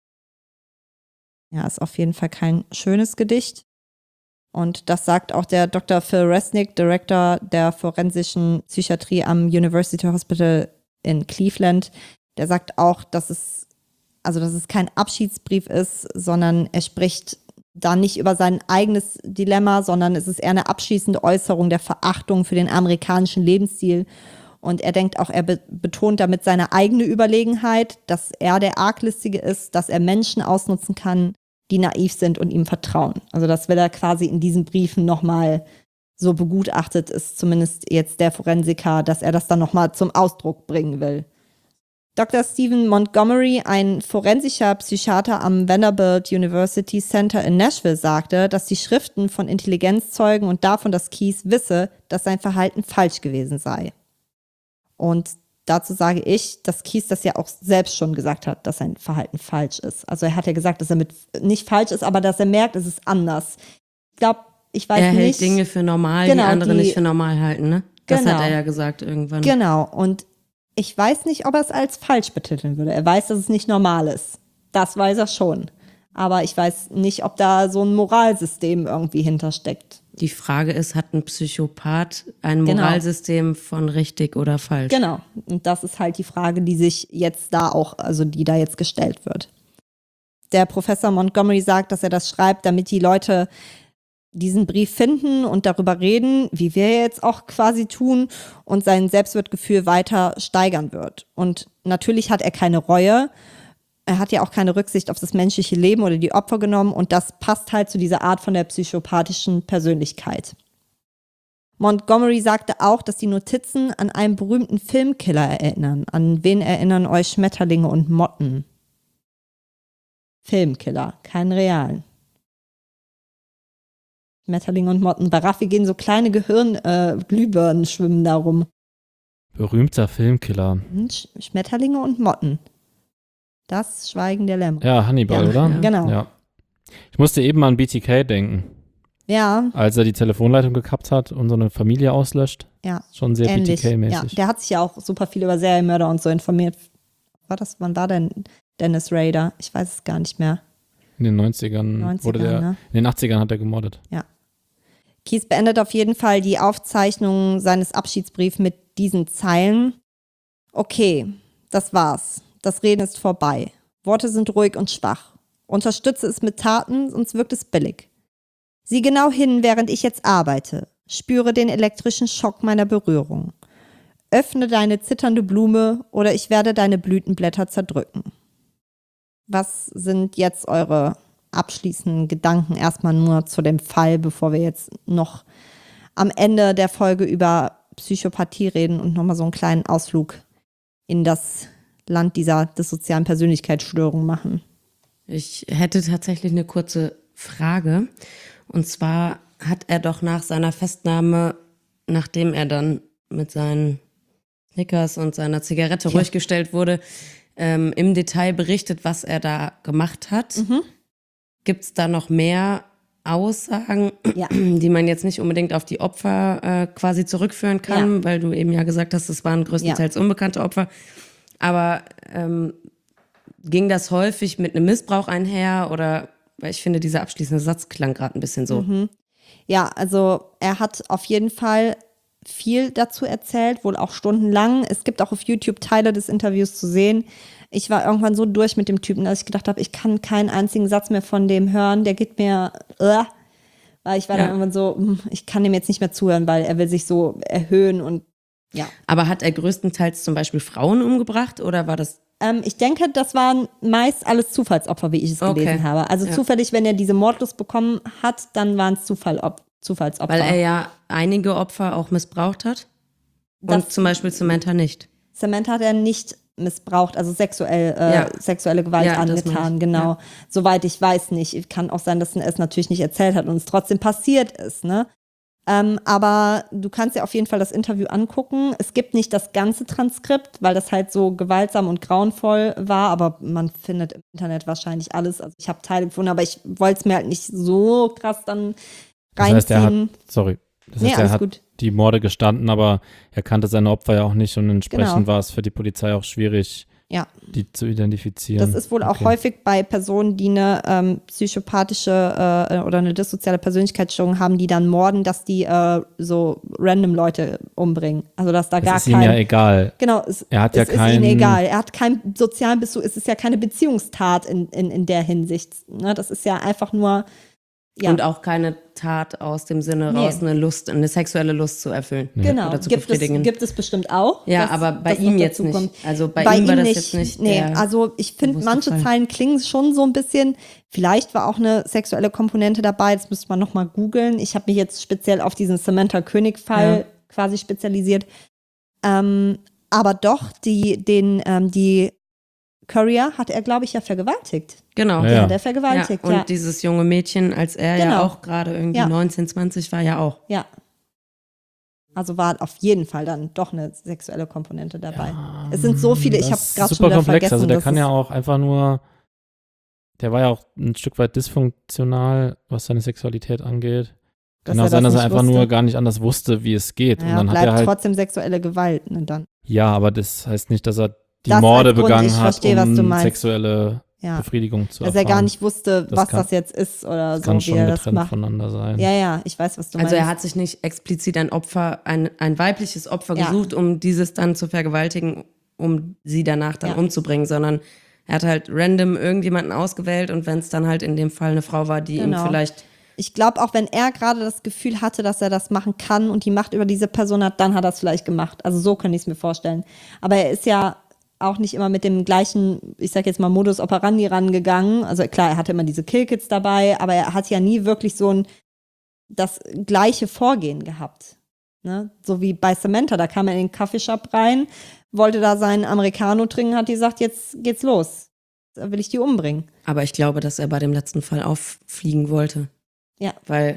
Ja, ist auf jeden Fall kein schönes Gedicht. Und das sagt auch der Dr. Phil Resnick, Director der forensischen Psychiatrie am University Hospital in Cleveland. Der sagt auch, dass es kein Abschiedsbrief ist, sondern er spricht da nicht über sein eigenes Dilemma, sondern es ist eher eine abschließende Äußerung der Verachtung für den amerikanischen Lebensstil. Und er denkt auch, er betont damit seine eigene Überlegenheit, dass er der Arglistige ist, dass er Menschen ausnutzen kann, die naiv sind und ihm vertrauen. Also das will er quasi in diesen Briefen nochmal so begutachtet, ist zumindest jetzt der Forensiker, dass er das dann nochmal zum Ausdruck bringen will. Dr. Stephen Montgomery, ein forensischer Psychiater am Vanderbilt University Center in Nashville, sagte, dass die Schriften von Intelligenzzeugen und davon, dass Keyes wisse, dass sein Verhalten falsch gewesen sei. Und dazu sage ich, dass Keyes das ja auch selbst schon gesagt hat, dass sein Verhalten falsch ist. Also er hat ja gesagt, dass er nicht falsch ist, aber dass er merkt, es ist anders. Ich weiß nicht. Er hält nicht, Dinge für normal, genau, die andere nicht für normal halten, ne? Das genau, hat er ja gesagt irgendwann. Genau, und ich weiß nicht, ob er es als falsch betiteln würde. Er weiß, dass es nicht normal ist. Das weiß er schon. Aber ich weiß nicht, ob da so ein Moralsystem irgendwie hintersteckt. Die Frage ist, hat ein Psychopath ein Moralsystem von richtig oder falsch? Genau. Und das ist halt die Frage, die sich jetzt die da jetzt gestellt wird. Der Professor Montgomery sagt, dass er das schreibt, damit die Leute diesen Brief finden und darüber reden, wie wir jetzt auch quasi tun, und sein Selbstwertgefühl weiter steigern wird. Und natürlich hat er keine Reue. Er hat ja auch keine Rücksicht auf das menschliche Leben oder die Opfer genommen, und das passt halt zu dieser Art von der psychopathischen Persönlichkeit. Montgomery sagte auch, dass die Notizen an einen berühmten Filmkiller erinnern. An wen erinnern euch Schmetterlinge und Motten? Filmkiller, keinen realen. Schmetterlinge und Motten. Bei Raffi gehen so kleine Glühbirnen schwimmen da rum. Berühmter Filmkiller. Schmetterlinge und Motten. Das Schweigen der Lämmer. Ja, Hannibal, oder? Ja. Genau. Ja. Ich musste eben an BTK denken. Ja. Als er die Telefonleitung gekappt hat und so eine Familie auslöscht. Ja. Schon sehr BTK-mäßig. Ja, der hat sich ja auch super viel über Serienmörder und so informiert. Wann war denn Dennis Rader? Ich weiß es gar nicht mehr. In den 90ern wurde der, ne? In den 80ern hat er gemordet. Ja. Keyes beendet auf jeden Fall die Aufzeichnung seines Abschiedsbriefs mit diesen Zeilen. Okay, das war's. Das Reden ist vorbei. Worte sind ruhig und schwach. Unterstütze es mit Taten, sonst wirkt es billig. Sieh genau hin, während ich jetzt arbeite. Spüre den elektrischen Schock meiner Berührung. Öffne deine zitternde Blume oder ich werde deine Blütenblätter zerdrücken. Was sind jetzt eure abschließenden Gedanken erstmal nur zu dem Fall, bevor wir jetzt noch am Ende der Folge über Psychopathie reden und nochmal so einen kleinen Ausflug in das Land des sozialen Persönlichkeitsstörungen machen? Ich hätte tatsächlich eine kurze Frage. Und zwar hat er doch nach seiner Festnahme, nachdem er dann mit seinen Snickers und seiner Zigarette ruhig gestellt wurde, im Detail berichtet, was er da gemacht hat. Mhm. Gibt es da noch mehr Aussagen, die man jetzt nicht unbedingt auf die Opfer quasi zurückführen kann, weil du eben ja gesagt hast, es waren größtenteils unbekannte Opfer. Aber ging das häufig mit einem Missbrauch einher oder, weil ich finde, dieser abschließende Satz klang gerade ein bisschen so. Mhm. Ja, also er hat auf jeden Fall viel dazu erzählt, wohl auch stundenlang. Es gibt auch auf YouTube Teile des Interviews zu sehen. Ich war irgendwann so durch mit dem Typen, dass ich gedacht habe, ich kann keinen einzigen Satz mehr von dem hören. Der geht mir, weil ich war dann irgendwann so, ich kann dem jetzt nicht mehr zuhören, weil er will sich so erhöhen und ja. Aber hat er größtenteils zum Beispiel Frauen umgebracht oder war das? Ich denke, das waren meist alles Zufallsopfer, wie ich es gelesen habe. Also zufällig, wenn er diese Mordlust bekommen hat, dann waren es Zufallsopfer. Weil er ja einige Opfer auch missbraucht hat? Und zum Beispiel Samantha nicht. Samantha hat er nicht missbraucht, also sexuelle Gewalt Ja, das meine angetan, ich. genau. Ja. Soweit ich weiß nicht. Kann auch sein, dass er es natürlich nicht erzählt hat und es trotzdem passiert ist, ne? Aber du kannst dir auf jeden Fall das Interview angucken. Es gibt nicht das ganze Transkript, weil das halt so gewaltsam und grauenvoll war, aber man findet im Internet wahrscheinlich alles. Also ich habe Teile gefunden, aber ich wollte es mir halt nicht so krass dann Das heißt, reinziehen. er alles hat gut. die Morde gestanden, aber er kannte seine Opfer ja auch nicht und entsprechend Genau. war es für die Polizei auch schwierig, Ja. die zu identifizieren. Das ist wohl auch Okay. häufig bei Personen, die eine psychopathische oder eine dissoziale Persönlichkeitsstörung haben, die dann morden, dass die so random Leute umbringen. Also dass da Das gar ist ihm ja egal. Genau, Er hat ja es ist ihm keinen- egal. Er hat keinen sozialen Bezug. Es ist ja keine Beziehungstat in der Hinsicht. Ne? Das ist ja einfach nur. Ja. Und auch keine Tat aus dem Sinne raus, eine sexuelle Lust zu erfüllen. Genau, Oder zu gibt befriedigen. es bestimmt auch. Ja, dass- aber bei dass ihm noch jetzt dazu nicht. kommt. Also bei ihm war das jetzt nicht Nee, der also ich finde, bewusste manche Fall. Zeilen klingen schon so ein bisschen, vielleicht war auch eine sexuelle Komponente dabei, das müsste man nochmal googeln. Ich habe mich jetzt speziell auf diesen Samantha König-Fall quasi spezialisiert. Aber doch, die Courier hat er, glaube ich, ja vergewaltigt. Genau. Ja, Die ja. hat er vergewaltigt, Ja, und dieses junge Mädchen, als er ja Genau. auch gerade irgendwie Ja. 19, 20 war, ja auch. Ja. Also war auf jeden Fall dann doch eine sexuelle Komponente dabei. Ja, Es sind so viele, ich habe das ist gerade schon super wieder komplex. vergessen. Also der dass kann es- ja auch einfach nur, der war ja auch ein Stück weit dysfunktional, was seine Sexualität angeht. dass Kann auch er sein, das dass er nicht einfach wusste. nur gar nicht anders wusste, wie es geht. Ja, und dann hat bleibt er halt, trotzdem sexuelle Gewalt. Ne, dann. ja, aber das heißt nicht, dass er die Das Morde als Grund, begangen ich hat, verstehe, was du um meinst. sexuelle Ja. Befriedigung zu Dass erfahren. er gar nicht wusste, Das was kann- das jetzt ist oder Das so, kann wie schon er das getrennt macht. voneinander sein. Ja, ich weiß, was du meinst. Also er hat sich nicht explizit ein Opfer, ein weibliches Opfer Ja. gesucht, um dieses dann zu vergewaltigen, um sie danach dann Ja. umzubringen, sondern er hat halt random irgendjemanden ausgewählt und wenn es dann halt in dem Fall eine Frau war, die Genau. ihm vielleicht Ich glaube, auch wenn er gerade das Gefühl hatte, dass er das machen kann und die Macht über diese Person hat, dann hat er es vielleicht gemacht. Also so könnte ich es mir vorstellen. Aber er ist ja auch nicht immer mit dem gleichen, ich sag jetzt mal, Modus operandi rangegangen. Also klar, er hatte immer diese Killkits dabei, aber er hat ja nie wirklich das gleiche Vorgehen gehabt. Ne? So wie bei Samantha, da kam er in den Kaffeeshop rein, wollte da seinen Americano trinken, hat die gesagt, jetzt geht's los. Da will ich die umbringen. Aber ich glaube, dass er bei dem letzten Fall auffliegen wollte. Ja. Weil,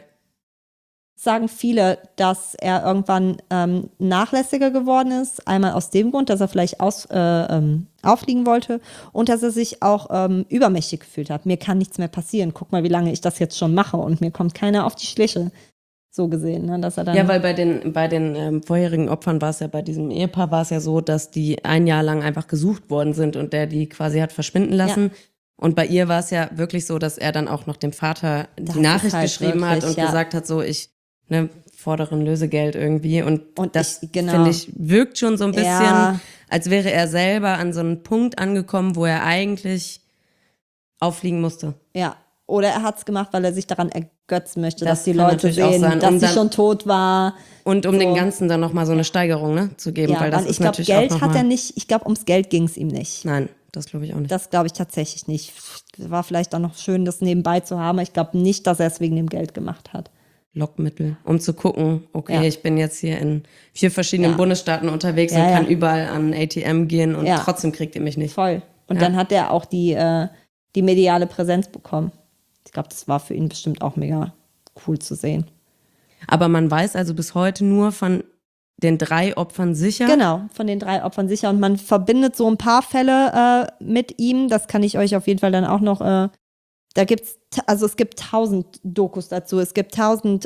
Sagen viele, dass er irgendwann nachlässiger geworden ist. Einmal aus dem Grund, dass er vielleicht auffliegen wollte und dass er sich auch übermächtig gefühlt hat. Mir kann nichts mehr passieren. Guck mal, wie lange ich das jetzt schon mache und mir kommt keiner auf die Schliche. So gesehen, ne? Dass er dann. ja, weil bei den vorherigen Opfern war es ja, bei diesem Ehepaar war es ja so, dass die ein Jahr lang einfach gesucht worden sind und der die quasi hat verschwinden lassen. Und bei ihr war es ja wirklich so, dass er dann auch noch dem Vater Das die ist Nachricht halt geschrieben hat wirklich, und ja. gesagt hat, so ich fordere ein Lösegeld irgendwie. Und das, genau. finde ich, wirkt schon so ein bisschen, Ja. als wäre er selber an so einen Punkt angekommen, wo er eigentlich auffliegen musste. Ja. Oder er hat es gemacht, weil er sich daran ergötzen möchte, Das dass die kann Leute natürlich auch sehen, sein. dass Und sie dann- schon tot war. Und um So. den Ganzen dann nochmal so eine Steigerung zu geben, Ja, weil das weil ist ich glaube, natürlich Geld auch noch hat mal, er nicht. Ich glaube, ums Geld ging es ihm nicht. Nein, das glaube ich auch nicht. Das glaube ich tatsächlich nicht. War vielleicht auch noch schön, das nebenbei zu haben. Aber ich glaube nicht, dass er es wegen dem Geld gemacht hat. Lockmittel, um zu gucken, okay, Ja. ich bin jetzt hier in 4 verschiedenen Ja. Bundesstaaten unterwegs Ja, und kann ja. überall an ATM gehen und Ja. trotzdem kriegt ihr mich nicht. Voll. Und Ja. dann hat er auch die mediale Präsenz bekommen. Ich glaube, das war für ihn bestimmt auch mega cool zu sehen. Aber man weiß also bis heute nur von den 3 Opfern sicher. Genau, von den 3 Opfern sicher. Und man verbindet so ein paar Fälle mit ihm. Das kann ich euch auf jeden Fall dann auch noch. Es gibt 1000 Dokus dazu. Es gibt 1000,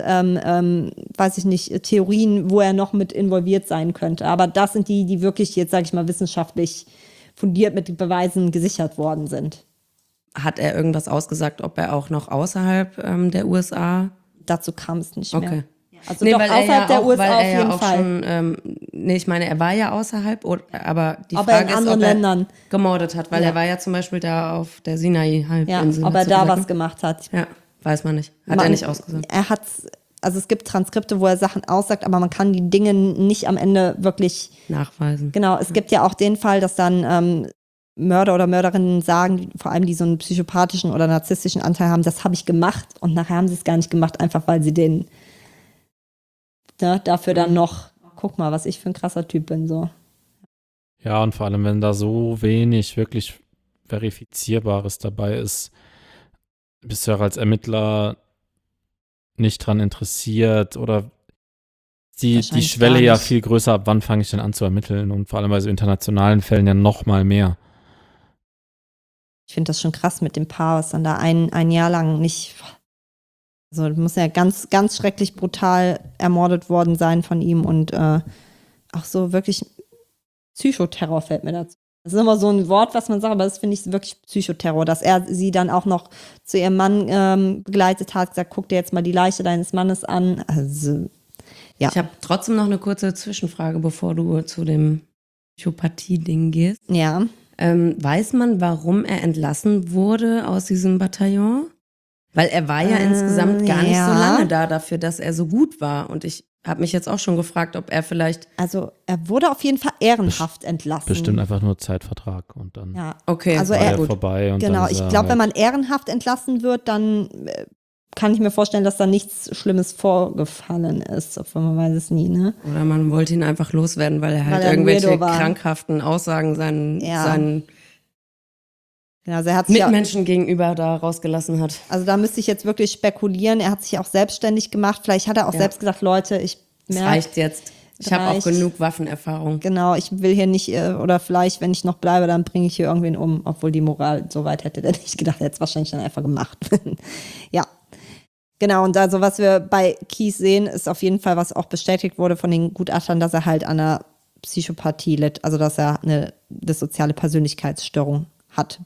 weiß ich nicht, Theorien, wo er noch mit involviert sein könnte. Aber das sind die wirklich jetzt, sage ich mal, wissenschaftlich fundiert mit Beweisen gesichert worden sind. Hat er irgendwas ausgesagt, ob er auch noch außerhalb der USA? Dazu kam es nicht mehr. Okay. Also doch weil er außerhalb der auch, USA weil auf er jeden ja auch Fall. schon, ich meine, er war ja außerhalb, aber die Aber Frage in ist, anderen ob er Ländern. gemordet hat, weil Ja. er war ja zum Beispiel da auf der Ja, Sinai-Halbinsel. ob er hast du da gesagt, was ne? gemacht hat. Ja, weiß man nicht. Hat er nicht ausgesagt. Also es gibt Transkripte, wo er Sachen aussagt, aber man kann die Dinge nicht am Ende wirklich, Nachweisen. genau, es gibt ja auch den Fall, dass dann Mörder oder Mörderinnen sagen, vor allem die so einen psychopathischen oder narzisstischen Anteil haben, das habe ich gemacht und nachher haben sie es gar nicht gemacht, einfach weil sie dafür dann noch guck mal, was ich für ein krasser Typ bin, so. Ja, und vor allem, wenn da so wenig wirklich Verifizierbares dabei ist, bist du ja als Ermittler nicht dran interessiert oder die Wahrscheinlich Schwelle gar ja nicht. viel größer, ab wann fange ich denn an zu ermitteln und vor allem bei so internationalen Fällen ja noch mal mehr. Ich finde das schon krass mit dem Paar, was dann da ein Jahr lang nicht, also muss ja ganz, ganz schrecklich brutal ermordet worden sein von ihm und auch so wirklich Psychoterror fällt mir dazu. Das ist immer so ein Wort, was man sagt, aber das finde ich wirklich Psychoterror, dass er sie dann auch noch zu ihrem Mann begleitet hat, gesagt, guck dir jetzt mal die Leiche deines Mannes an. Also, ja. Ich habe trotzdem noch eine kurze Zwischenfrage, bevor du zu dem Psychopathie-Ding gehst. Ja. Weiß man, warum er entlassen wurde aus diesem Bataillon? Weil er war ja insgesamt gar nicht so lange da dafür, dass er so gut war. Und ich habe mich jetzt auch schon gefragt, ob er vielleicht… Also er wurde auf jeden Fall ehrenhaft entlassen. Bestimmt einfach nur Zeitvertrag und dann Ja. Okay, Also war er, er vorbei. Und genau, dann ist ich er glaube, wenn halt, man ehrenhaft entlassen wird, dann kann ich mir vorstellen, dass da nichts Schlimmes vorgefallen ist. Obwohl man weiß es nie, ne? Oder man wollte ihn einfach loswerden, weil er halt Weil er ein irgendwelche Weirdo war. krankhaften Aussagen seinen Genau, also er hat sich ja, Mitmenschen gegenüber da rausgelassen hat. also da müsste ich jetzt wirklich spekulieren. Er hat sich auch selbstständig gemacht. Vielleicht hat er auch selbst gesagt, Leute, Es reicht jetzt. Ich habe auch reicht. genug Waffenerfahrung. Genau, ich will hier nicht, oder vielleicht, wenn ich noch bleibe, dann bringe ich hier irgendwen um, obwohl die Moral so weit hätte der nicht gedacht, er hätte es wahrscheinlich dann einfach gemacht. Ja, genau, und also was wir bei Keith sehen, ist auf jeden Fall, was auch bestätigt wurde von den Gutachtern, dass er halt an einer Psychopathie litt, also dass er eine dissoziale Persönlichkeitsstörung hat.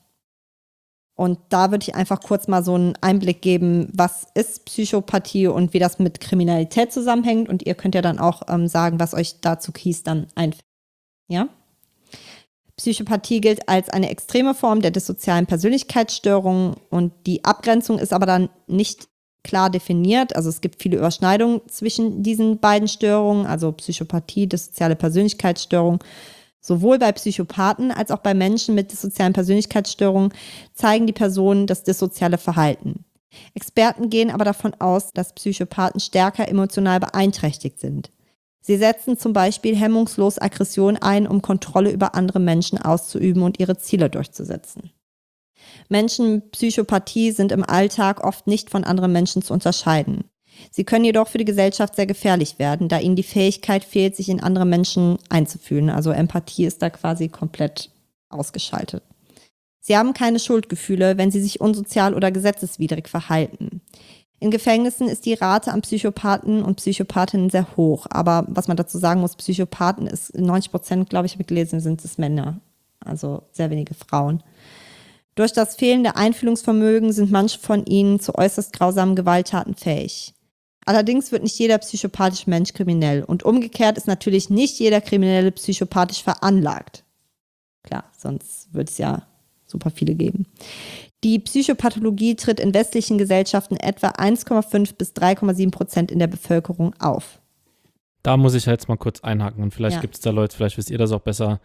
Und da würde ich einfach kurz mal so einen Einblick geben, was ist Psychopathie und wie das mit Kriminalität zusammenhängt. Und ihr könnt ja dann auch sagen, was euch dazu Keith dann einfällt. Ja? Psychopathie gilt als eine extreme Form der dissozialen Persönlichkeitsstörung und die Abgrenzung ist aber dann nicht klar definiert. Also es gibt viele Überschneidungen zwischen diesen beiden Störungen, also Psychopathie, dissoziale Persönlichkeitsstörung. Sowohl bei Psychopathen als auch bei Menschen mit dissozialen Persönlichkeitsstörungen zeigen die Personen das dissoziale Verhalten. Experten gehen aber davon aus, dass Psychopathen stärker emotional beeinträchtigt sind. Sie setzen zum Beispiel hemmungslos Aggression ein, um Kontrolle über andere Menschen auszuüben und ihre Ziele durchzusetzen. Menschen mit Psychopathie sind im Alltag oft nicht von anderen Menschen zu unterscheiden. Sie können jedoch für die Gesellschaft sehr gefährlich werden, da ihnen die Fähigkeit fehlt, sich in andere Menschen einzufühlen. Also Empathie ist da quasi komplett ausgeschaltet. Sie haben keine Schuldgefühle, wenn sie sich unsozial oder gesetzeswidrig verhalten. In Gefängnissen ist die Rate an Psychopathen und Psychopathinnen sehr hoch. Aber was man dazu sagen muss, Psychopathen ist 90%, glaube ich, habe ich gelesen, sind es Männer. Also sehr wenige Frauen. Durch das fehlende Einfühlungsvermögen sind manche von ihnen zu äußerst grausamen Gewalttaten fähig. Allerdings wird nicht jeder psychopathische Mensch kriminell. Und umgekehrt ist natürlich nicht jeder Kriminelle psychopathisch veranlagt. Klar, sonst würde es ja super viele geben. Die Psychopathologie tritt in westlichen Gesellschaften etwa 1,5 bis 3,7% in der Bevölkerung auf. Da muss ich jetzt mal kurz einhaken und vielleicht gibt es da Leute, vielleicht wisst ihr das auch besser.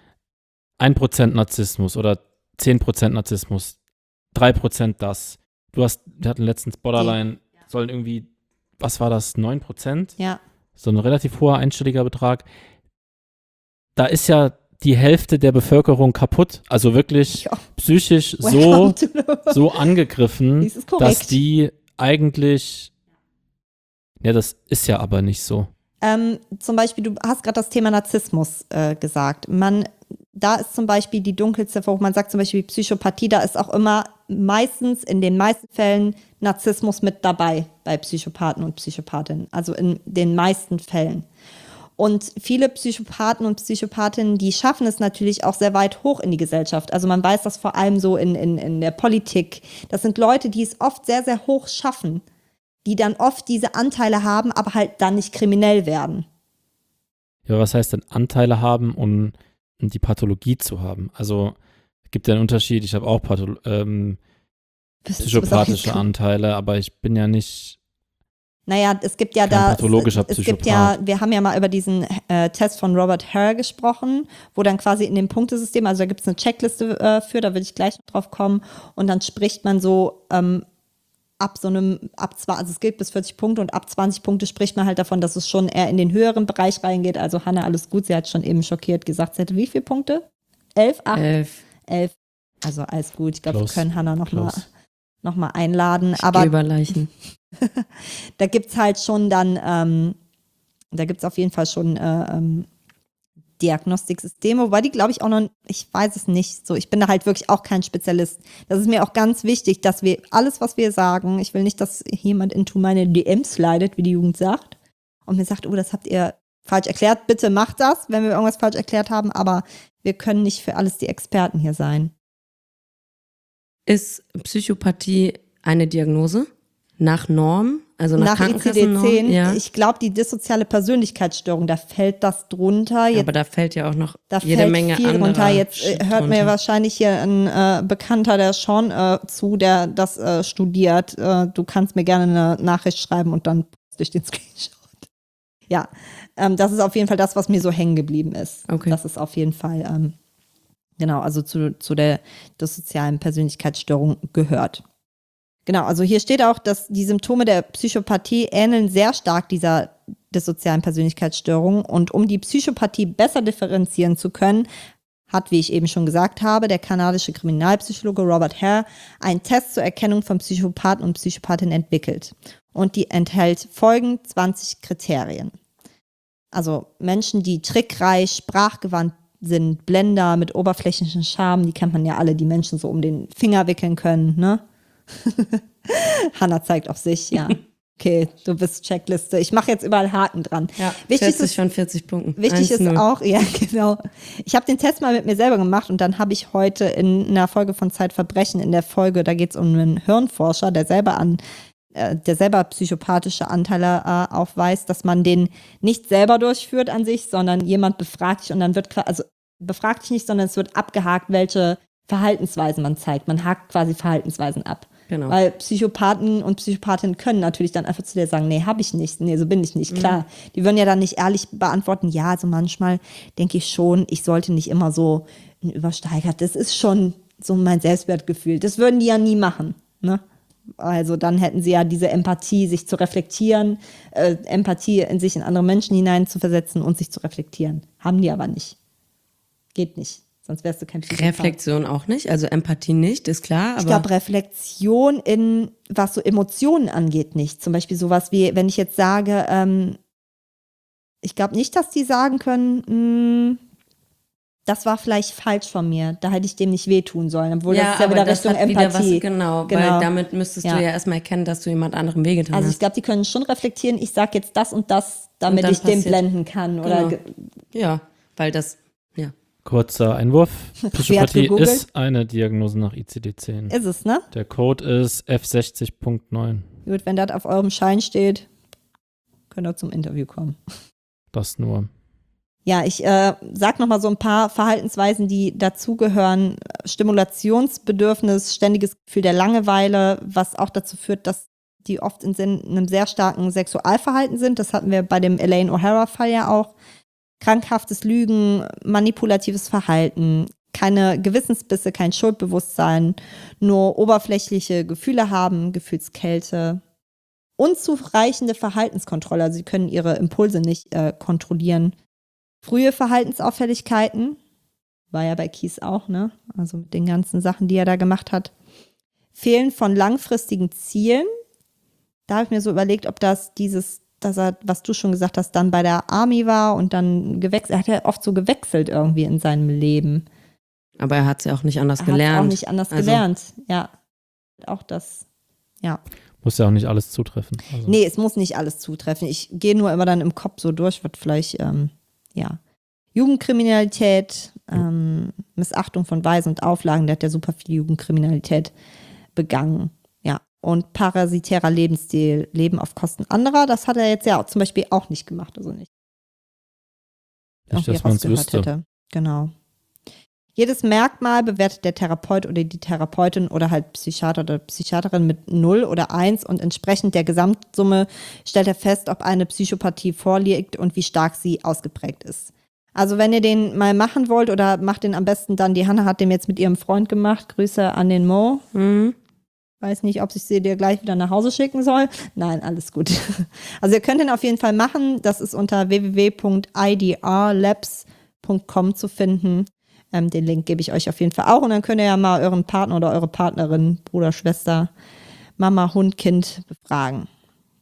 1% Narzissmus oder 10% Narzissmus, 3% das. Wir hatten letztens Borderline, sollen irgendwie, was war das, 9%? Ja. So ein relativ hoher einstelliger Betrag. Da ist ja die Hälfte der Bevölkerung kaputt, also wirklich psychisch so angegriffen, dass die eigentlich, ja, das ist ja aber nicht so. Zum Beispiel, du hast gerade das Thema Narzissmus gesagt. Da ist zum Beispiel die Dunkelziffer hoch. Man sagt zum Beispiel Psychopathie, da ist auch immer meistens, in den meisten Fällen, Narzissmus mit dabei bei Psychopathen und Psychopathinnen. Also in den meisten Fällen. Und viele Psychopathen und Psychopathinnen, die schaffen es natürlich auch sehr weit hoch in die Gesellschaft. Also man weiß das vor allem so in der Politik. Das sind Leute, die es oft sehr, sehr hoch schaffen, die dann oft diese Anteile haben, aber halt dann nicht kriminell werden. Ja, was heißt denn Anteile haben und die Pathologie zu haben? Also es gibt ja einen Unterschied, ich habe auch psychopathische Anteile, aber ich bin ja nicht Naja, es gibt ja kein pathologischer Psychopath. Wir haben ja mal über diesen Test von Robert Hare gesprochen, wo dann quasi in dem Punktesystem, also da gibt es eine Checkliste für, da will ich gleich noch drauf kommen, und dann spricht man so also es geht bis 40 Punkte und ab 20 Punkte spricht man halt davon, dass es schon eher in den höheren Bereich reingeht. Also Hannah, alles gut, sie hat schon eben schockiert gesagt, sie hätte wie viele Punkte? 11? 8? 11. Also alles gut, ich glaube, wir können Hannah noch mal einladen. Aber über Leichen. da gibt es halt schon dann, da gibt es auf jeden Fall schon Diagnostiksysteme, wobei die, glaube ich, auch noch, ich weiß es nicht so, ich bin da halt wirklich auch kein Spezialist. Das ist mir auch ganz wichtig, dass wir alles, was wir sagen, ich will nicht, dass jemand into meine DMs slidet, wie die Jugend sagt, und mir sagt, oh, das habt ihr falsch erklärt, bitte macht das, wenn wir irgendwas falsch erklärt haben, aber wir können nicht für alles die Experten hier sein. Ist Psychopathie eine Diagnose? Nach Norm? Also nach Krankenkassennorm? ICD-10, Ja. ich glaube, die dissoziale Persönlichkeitsstörung, da fällt das drunter. Jetzt, aber da fällt ja auch noch da jede fällt Menge viel anderer drunter. Jetzt hört mir drunter. wahrscheinlich hier ein Bekannter, der Sean, zu, der das studiert. Du kannst mir gerne eine Nachricht schreiben und dann poste ich den Screenshot. Ja, das ist auf jeden Fall das, was mir so hängen geblieben ist. Okay. Das ist auf jeden Fall, genau, also zu der dissozialen Persönlichkeitsstörung gehört. Genau, also hier steht auch, dass die Symptome der Psychopathie ähneln sehr stark dieser dissozialen Persönlichkeitsstörung. Und um die Psychopathie besser differenzieren zu können, hat, wie ich eben schon gesagt habe, der kanadische Kriminalpsychologe Robert Hare einen Test zur Erkennung von Psychopathen und Psychopathinnen entwickelt. Und die enthält folgend 20 Kriterien. Also Menschen, die trickreich, sprachgewandt sind, Blender mit oberflächlichen Charme, die kennt man ja alle, die Menschen so um den Finger wickeln können, ne? Hannah zeigt auf sich, ja. Okay, du bist Checkliste. Ich mache jetzt überall Haken dran. Ja, wichtig 40 von 40 Punkten. Wichtig ist auch, ja genau, ich habe den Test mal mit mir selber gemacht und dann habe ich heute in einer Folge von Zeitverbrechen, in der Folge, da geht es um einen Hirnforscher, der selber psychopathische Anteile aufweist, dass man den nicht selber durchführt an sich, sondern jemand befragt dich und dann wird, also befragt dich nicht, sondern es wird abgehakt, welche Verhaltensweisen man zeigt. Man hakt quasi Verhaltensweisen ab. Genau. Weil Psychopathen und Psychopathinnen können natürlich dann einfach zu dir sagen, nee, habe ich nicht, nee, so bin ich nicht, klar. Die würden ja dann nicht ehrlich beantworten, ja, also manchmal denke ich schon, ich sollte nicht immer so ein übersteigert, das ist schon so mein Selbstwertgefühl. Das würden die ja nie machen, ne? Also dann hätten sie ja diese Empathie, sich zu reflektieren, Empathie in sich in andere Menschen hineinzuversetzen und sich zu reflektieren. Haben die aber nicht. Geht nicht. Sonst wärst du kein Psychopath. Reflexion auch nicht, also Empathie nicht, ist klar. Aber ich glaube, Reflexion was so Emotionen angeht, nicht. Zum Beispiel sowas wie, wenn ich jetzt sage, ich glaube nicht, dass die sagen können, das war vielleicht falsch von mir, da hätte ich dem nicht wehtun sollen, obwohl das ist ja wieder Richtung Empathie. Genau, weil damit müsstest du ja erstmal erkennen, dass du jemand anderem wehgetan hast. Also ich glaube, die können schon reflektieren, ich sage jetzt das und das, damit ich den blenden kann. Oder ja, weil das, ja. Kurzer Einwurf. Psychopathie ist eine Diagnose nach ICD-10. Ist es, ne? Der Code ist F60.9. Gut, wenn das auf eurem Schein steht, könnt ihr zum Interview kommen. Das nur. Ja, ich sag noch mal so ein paar Verhaltensweisen, die dazugehören. Stimulationsbedürfnis, ständiges Gefühl der Langeweile, was auch dazu führt, dass die oft in einem sehr starken Sexualverhalten sind. Das hatten wir bei dem Elaine O'Hara-Fall ja auch. Krankhaftes Lügen, manipulatives Verhalten, keine Gewissensbisse, kein Schuldbewusstsein, nur oberflächliche Gefühle haben, Gefühlskälte, unzureichende Verhaltenskontrolle, also sie können ihre Impulse nicht kontrollieren. Frühe Verhaltensauffälligkeiten, war ja bei Kies auch, ne? Also mit den ganzen Sachen, die er da gemacht hat. Fehlen von langfristigen Zielen. Da habe ich mir so überlegt, ob das dass er, was du schon gesagt hast, dann bei der Army war und dann gewechselt. Er hat ja oft so gewechselt irgendwie in seinem Leben. Aber er hat es ja auch nicht anders gelernt. Er hat auch nicht anders gelernt, ja. Auch das, ja. Muss ja auch nicht alles zutreffen. Also. Nee, es muss nicht alles zutreffen. Ich gehe nur immer dann im Kopf so durch, was vielleicht, Jugendkriminalität, Missachtung von Weisen und Auflagen, der hat ja super viel Jugendkriminalität begangen. Ja. Und parasitärer Lebensstil, Leben auf Kosten anderer, das hat er jetzt ja zum Beispiel auch nicht gemacht, also nicht. Nicht, dass man es wüsste. Hätte. Genau. Jedes Merkmal bewertet der Therapeut oder die Therapeutin oder halt Psychiater oder Psychiaterin mit 0 oder 1 und entsprechend der Gesamtsumme stellt er fest, ob eine Psychopathie vorliegt und wie stark sie ausgeprägt ist. Also wenn ihr den mal machen wollt oder macht den am besten dann, die Hannah hat den jetzt mit ihrem Freund gemacht, Grüße an den Mo. Weiß nicht, ob ich sie dir gleich wieder nach Hause schicken soll. Nein, alles gut. Also ihr könnt ihn auf jeden Fall machen. Das ist unter www.idrlabs.com zu finden. Den Link gebe ich euch auf jeden Fall auch. Und dann könnt ihr ja mal euren Partner oder eure Partnerin, Bruder, Schwester, Mama, Hund, Kind befragen.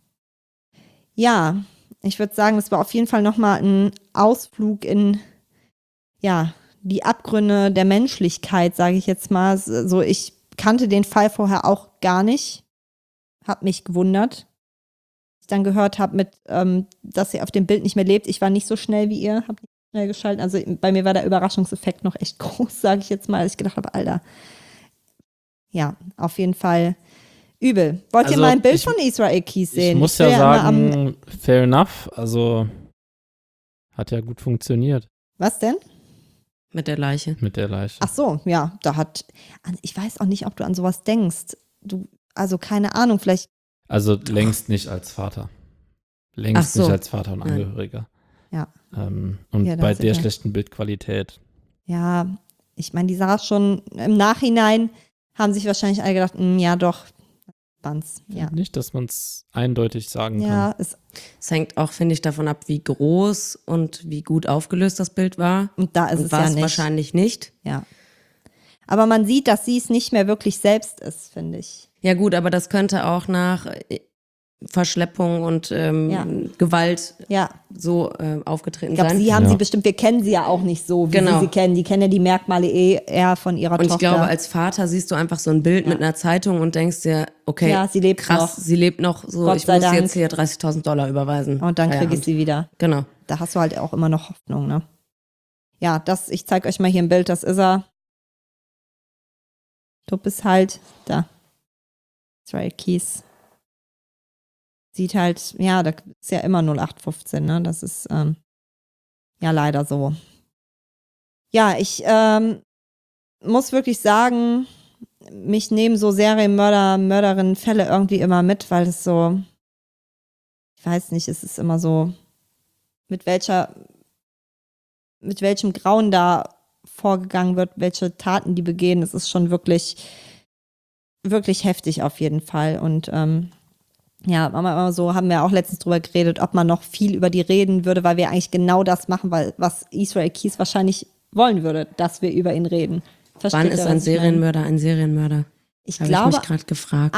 Ja, ich würde sagen, das war auf jeden Fall nochmal ein Ausflug in, ja, die Abgründe der Menschlichkeit, sage ich jetzt mal. So, ich kannte den Fall vorher auch gar nicht. Hab mich gewundert. Als ich dann gehört habe, dass sie auf dem Bild nicht mehr lebt. Ich war nicht so schnell wie ihr, habe nicht schnell geschaltet. Also bei mir war der Überraschungseffekt noch echt groß, sage ich jetzt mal. Als ich gedacht habe, Alter. Ja, auf jeden Fall übel. Wollt ihr mal ein Bild von Israel Keys sehen? Ich muss ja sagen, fair enough. Also hat ja gut funktioniert. Was denn? Mit der Leiche. Mit der Leiche. Ach so, ja, ich weiß auch nicht, ob du an sowas denkst. Also keine Ahnung, vielleicht. Also längst nicht als Vater. Längst nicht als Vater und Angehöriger. Ja. Und bei der schlechten Bildqualität. Ja, ich meine, die sah schon im Nachhinein, haben sich wahrscheinlich alle gedacht, ja doch, ja. Nicht, dass man es eindeutig sagen ja, kann. Es hängt auch, finde ich, davon ab, wie groß und wie gut aufgelöst das Bild war. Und da ist es ja nicht. Wahrscheinlich nicht. Ja. Aber man sieht, dass sie es nicht mehr wirklich selbst ist, finde ich. Ja gut, aber das könnte auch nach Verschleppung und Gewalt so aufgetreten sein. Ich glaube, wir kennen sie ja auch nicht so, wie sie kennen. Die kennen ja die Merkmale eher von ihrer Tochter. Und ich glaube, als Vater siehst du einfach so ein Bild mit einer Zeitung und denkst dir, okay, sie lebt krass, noch. Sie lebt noch, so, Gott ich muss Dank. jetzt hier $30.000 überweisen. Und dann kriege ich sie wieder. Genau. Da hast du halt auch immer noch Hoffnung, ne? Ja, ich zeige euch mal hier ein Bild, das ist er. Du bist halt da. Israel Keys. Sieht halt, ja, da ist ja immer 0815, ne? Das ist ja leider so. Ja, ich muss wirklich sagen, mich nehmen so Serienmörderinnen-Fälle irgendwie immer mit, weil es so, ich weiß nicht, es ist immer so, mit welchem Grauen da vorgegangen wird, welche Taten die begehen, es ist schon wirklich, wirklich heftig auf jeden Fall. Und ja, haben wir auch letztens drüber geredet, ob man noch viel über die reden würde, weil wir eigentlich genau das machen, was Israel Keys wahrscheinlich wollen würde, dass wir über ihn reden. Wann ist ein Serienmörder ein Serienmörder? Ich glaube, ich mich gerade gefragt.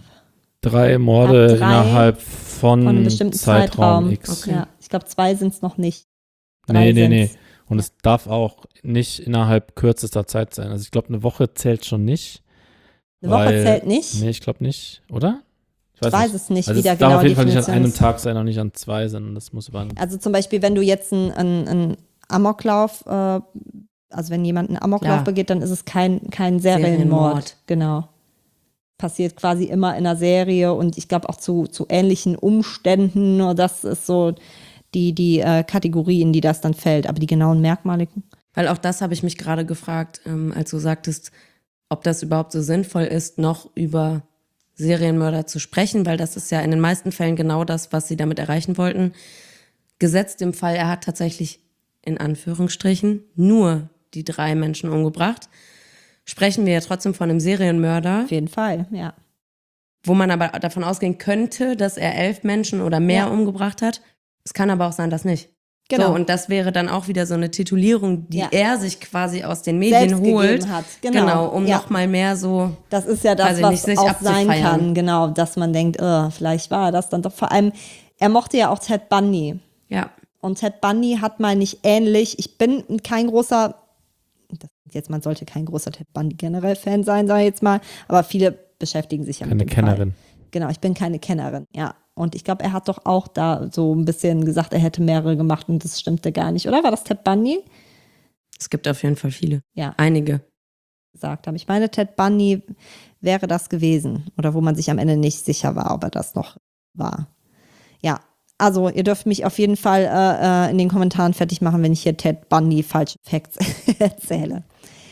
3 Morde innerhalb von einem bestimmten Zeitraum X. Okay. Ja, ich glaube, 2 sind es noch nicht. Nee. Und es darf auch nicht innerhalb kürzester Zeit sein. Also ich glaube, eine Woche zählt schon nicht. Eine Woche zählt nicht? Nee, ich glaube nicht, oder? Ich weiß es nicht, also wie da genau. Es darf auf jeden Fall nicht an einem ist. Tag sein, auch nicht an 2, sondern das muss über Also zum Beispiel, wenn du jetzt einen Amoklauf, also wenn jemand einen Amoklauf begeht, dann ist es kein Serienmord. Genau. Passiert quasi immer in einer Serie und ich glaube auch zu ähnlichen Umständen. Das ist so die Kategorie, in die das dann fällt. Aber die genauen Merkmale. Weil auch das habe ich mich gerade gefragt, als du sagtest, ob das überhaupt so sinnvoll ist, noch über Serienmörder zu sprechen, weil das ist ja in den meisten Fällen genau das, was sie damit erreichen wollten. Gesetzt im Fall, er hat tatsächlich in Anführungsstrichen nur die 3 Menschen umgebracht, sprechen wir ja trotzdem von einem Serienmörder. Auf jeden Fall, ja. Wo man aber davon ausgehen könnte, dass er 11 Menschen oder mehr umgebracht hat. Es kann aber auch sein, dass nicht. Genau. So, und das wäre dann auch wieder so eine Titulierung, die er sich quasi aus den Medien selbst holt. Hat. Genau, um nochmal mehr so. Das ist ja das, was auch sein kann, genau, dass man denkt, vielleicht war das dann doch. Vor allem, er mochte ja auch Ted Bundy. Ja. Und Ted Bundy hat mal nicht ähnlich, ich bin kein großer, man sollte kein großer Ted Bundy generell Fan sein, sage ich jetzt mal, aber viele beschäftigen sich ja mit dem Kennerin. Fall. Genau, ich bin keine Kennerin, ja. Und ich glaube, er hat doch auch da so ein bisschen gesagt, er hätte mehrere gemacht und das stimmte gar nicht, oder? War das Ted Bundy? Es gibt auf jeden Fall viele. Ja. Einige. Gesagt haben. Ich meine, Ted Bundy wäre das gewesen. Oder wo man sich am Ende nicht sicher war, ob er das noch war. Ja, also ihr dürft mich auf jeden Fall in den Kommentaren fertig machen, wenn ich hier Ted Bundy falsche Facts erzähle.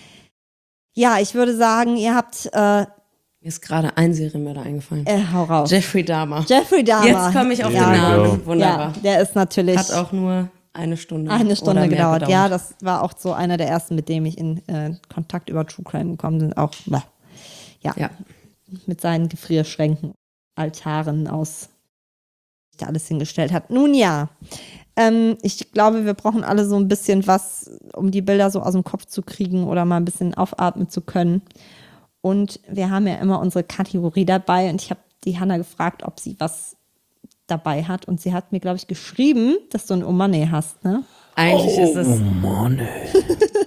Ja, ich würde sagen, ihr habt mir ist gerade ein Serienmörder eingefallen. Hau raus. Jeffrey Dahmer. Jetzt komme ich auf den Namen. Wunderbar. Ja, der ist natürlich. Hat auch nur eine Stunde gedauert. Ja, das war auch so einer der ersten, mit dem ich in Kontakt über True Crime gekommen bin. Auch, ja. mit seinen Gefrierschränken, Altaren aus, da alles hingestellt hat. Nun ja, ich glaube, wir brauchen alle so ein bisschen was, um die Bilder so aus dem Kopf zu kriegen oder mal ein bisschen aufatmen zu können. Und wir haben ja immer unsere Kategorie dabei und ich habe die Hanna gefragt, ob sie was dabei hat und sie hat mir, glaube ich, geschrieben, dass du ein Oh Mann, ey hast, ne? Eigentlich ist es. Oh Mann, ey.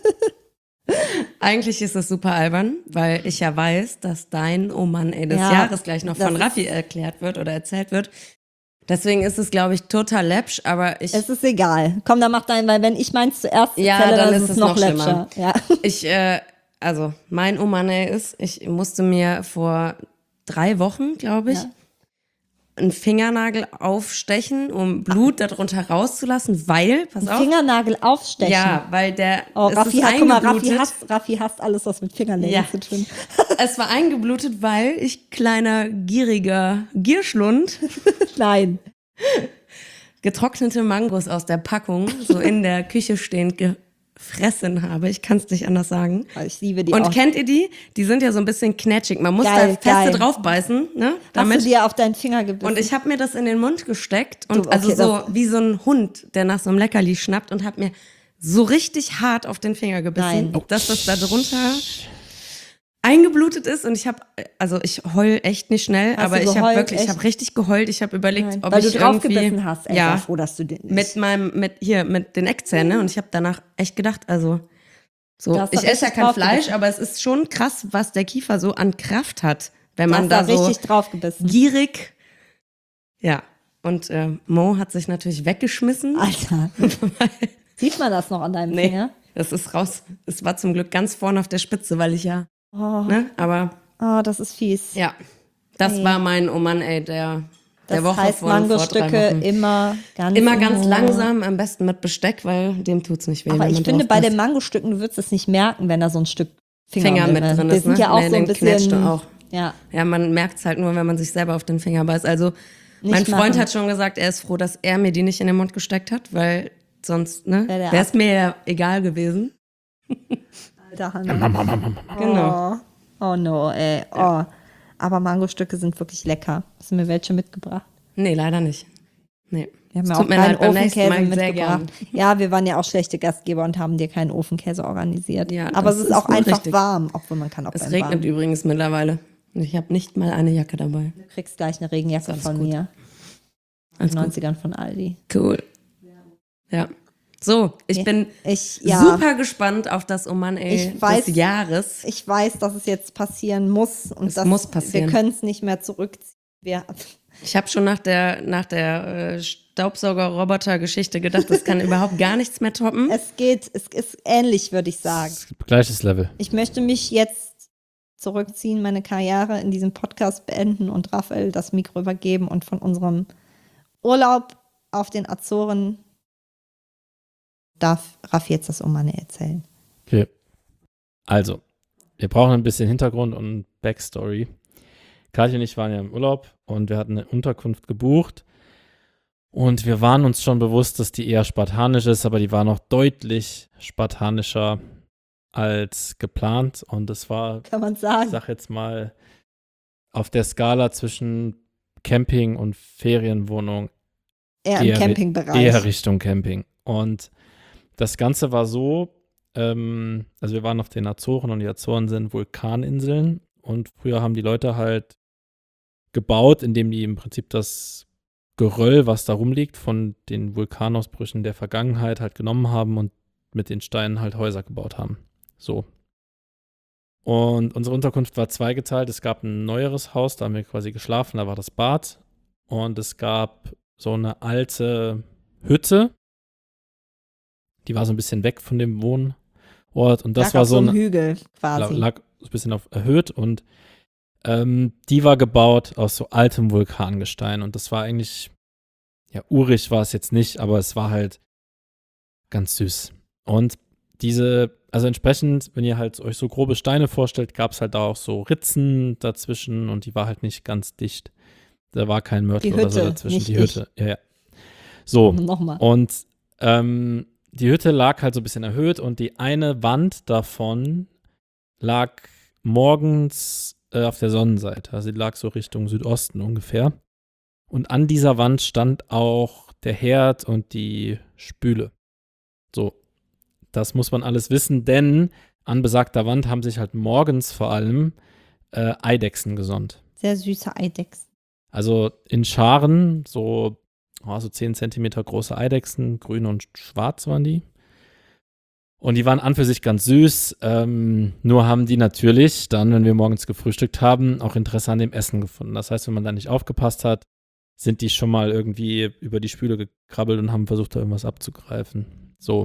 Eigentlich ist es super albern, weil ich ja weiß, dass dein Oh Mann, ey des Ja, Jahres gleich noch das von ist- Raffi erklärt wird oder erzählt wird. Deswegen ist es, glaube ich, total läppsch, aber Es ist egal. Komm, dann mach deinen, weil wenn ich meins zuerst Ja, erzähle, dann dann ist ist es es noch noch schlimmer. läppscher. Ja. also mein Oh Mann, ey ist, ich musste mir vor 3 Wochen, glaube ich, Ja. einen Fingernagel aufstechen, um Blut darunter rauszulassen, weil, pass auf, Fingernagel aufstechen. ja, weil der, Oh, es Raffi, ist guck mal, eingeblutet. Raffi hasst alles, was mit Fingernägeln Ja. zu tun. Es war eingeblutet, weil ich kleiner, gieriger Gierschlund Nein. getrocknete Mangos aus der Packung so in der Küche stehend gefressen habe. Ich kann es nicht anders sagen. Ich liebe die Und auch. kennt ihr die? Die sind ja so ein bisschen knatschig. Man muss Geil, da feste geil. draufbeißen, ne? Hast Damit. du dir auf deinen Finger gebissen? Und ich habe mir das in den Mund gesteckt und Du, okay, also so wie so ein Hund, der nach so einem Leckerli schnappt und habe mir so richtig hart auf den Finger gebissen, Nein. dass das da drunter eingeblutet ist und ich heul echt nicht schnell, Hast aber du ich habe geheult? wirklich, ich Echt? habe richtig geheult. Ich habe überlegt, Nein. ob Weil ich du drauf irgendwie, gebissen hast. Ey, ja, war froh, dass du den nicht. mit den Eckzähnen und ich habe danach echt gedacht, also so, Du hast da ich esse ja richtig kein drauf Fleisch, gebissen. aber es ist schon krass, was der Kiefer so an Kraft hat, wenn Du man hast da da so richtig drauf gebissen. gierig, ja. Und Mo hat sich natürlich weggeschmissen. Alter. Sieht man das noch an deinem Nee, Finger? das ist raus. Es war zum Glück ganz vorne auf der Spitze, weil ich ja, Oh, aber das ist fies. ja, das Ey. war mein Oh Mann, ey, der Das Woche heißt, vor 3 Mangostücke Wochen. immer ganz Immer in ganz Ruhe. langsam, am besten mit Besteck, weil dem tut's nicht weh. Aber wenn ich man finde, drauf bei beißt. den Mangostücken, du würdest es nicht merken, wenn da so ein Stück Finger mit drin Die ist, sind ne? ja auch Nee, so ein den knatscht bisschen. auch. Ja, Ja, man merkt es halt nur, wenn man sich selber auf den Finger beißt. Also Nicht mein Freund machen. hat schon gesagt, er ist froh, dass er mir die nicht in den Mund gesteckt hat, weil sonst der wäre es mir ja egal gewesen. Alter Hanna. Genau. Oh no, ey. Oh. Aber Mangostücke sind wirklich lecker. Hast du mir welche mitgebracht? Nee, leider nicht. Nee. Wir haben Es ja tut auch mir keinen leid, beim nächsten Ofenkäse Mal sehr mitgebracht. gern. Ja, wir waren ja auch schlechte Gastgeber und haben dir keinen Ofenkäse organisiert. Ja, aber das es ist ist auch wohl einfach richtig. warm, obwohl man kann auch Es beim regnet Warmen. übrigens mittlerweile. Und ich habe nicht mal eine Jacke dabei. Du kriegst gleich eine Regenjacke Alles von gut. mir. Alles In den gut. 90ern von Aldi. Cool. Ja. So, ich bin Ja. super gespannt auf das Oh Mann, ey, Ich weiß- des Jahres. Ich weiß, dass es jetzt passieren muss. Und Es das, muss passieren. Wir können es nicht mehr zurückziehen. Ich habe schon nach der Staubsauger-Roboter-Geschichte gedacht, das kann überhaupt gar nichts mehr toppen. Es ist ähnlich, würde ich sagen. Gleiches Level. Ich möchte mich jetzt zurückziehen, meine Karriere in diesem Podcast beenden und Raphael das Mikro übergeben und von unserem Urlaub auf den Azoren darf Raffi jetzt das Oh Mann erzählen. Okay. Also, wir brauchen ein bisschen Hintergrund und Backstory. Kathi und ich waren ja im Urlaub und wir hatten eine Unterkunft gebucht. Und wir waren uns schon bewusst, dass die eher spartanisch ist, aber die war noch deutlich spartanischer als geplant. Und es war, Kann man ich sagen. sag jetzt mal, auf der Skala zwischen Camping und Ferienwohnung Eher im eher Campingbereich. eher Richtung Camping. Und das Ganze war so, also wir waren auf den Azoren und die Azoren sind Vulkaninseln und früher haben die Leute halt gebaut, indem die im Prinzip das Geröll, was da rumliegt, von den Vulkanausbrüchen der Vergangenheit halt genommen haben und mit den Steinen halt Häuser gebaut haben. So. Und unsere Unterkunft war zweigeteilt. Es gab ein neueres Haus, da haben wir quasi geschlafen, da war das Bad. Und es gab so eine alte Hütte, die war so ein bisschen weg von dem Wohnort. Und das Lag war auf so einem ein Hügel quasi. lag so ein bisschen erhöht und die war gebaut aus so altem Vulkangestein und das war eigentlich, ja, urig war es jetzt nicht, aber es war halt ganz süß. Und also entsprechend, wenn ihr halt euch so grobe Steine vorstellt, gab es halt da auch so Ritzen dazwischen und die war halt nicht ganz dicht. Da war kein Mörtel Die oder so Hütte, dazwischen. nicht Die Hütte, ja. So, Nochmal. und die Hütte lag halt so ein bisschen erhöht und die eine Wand davon lag morgens auf der Sonnenseite. Also die lag so Richtung Südosten ungefähr. Und an dieser Wand stand auch der Herd und die Spüle. So, das muss man alles wissen, denn an besagter Wand haben sich halt morgens vor allem Eidechsen gesonnt. Sehr süße Eidechsen. Also in Scharen, so 10 Zentimeter große Eidechsen, grün und schwarz waren die. Und die waren an für sich ganz süß, nur haben die natürlich dann, wenn wir morgens gefrühstückt haben, auch Interesse an dem Essen gefunden. Das heißt, wenn man da nicht aufgepasst hat, sind die schon mal irgendwie über die Spüle gekrabbelt und haben versucht, da irgendwas abzugreifen. So.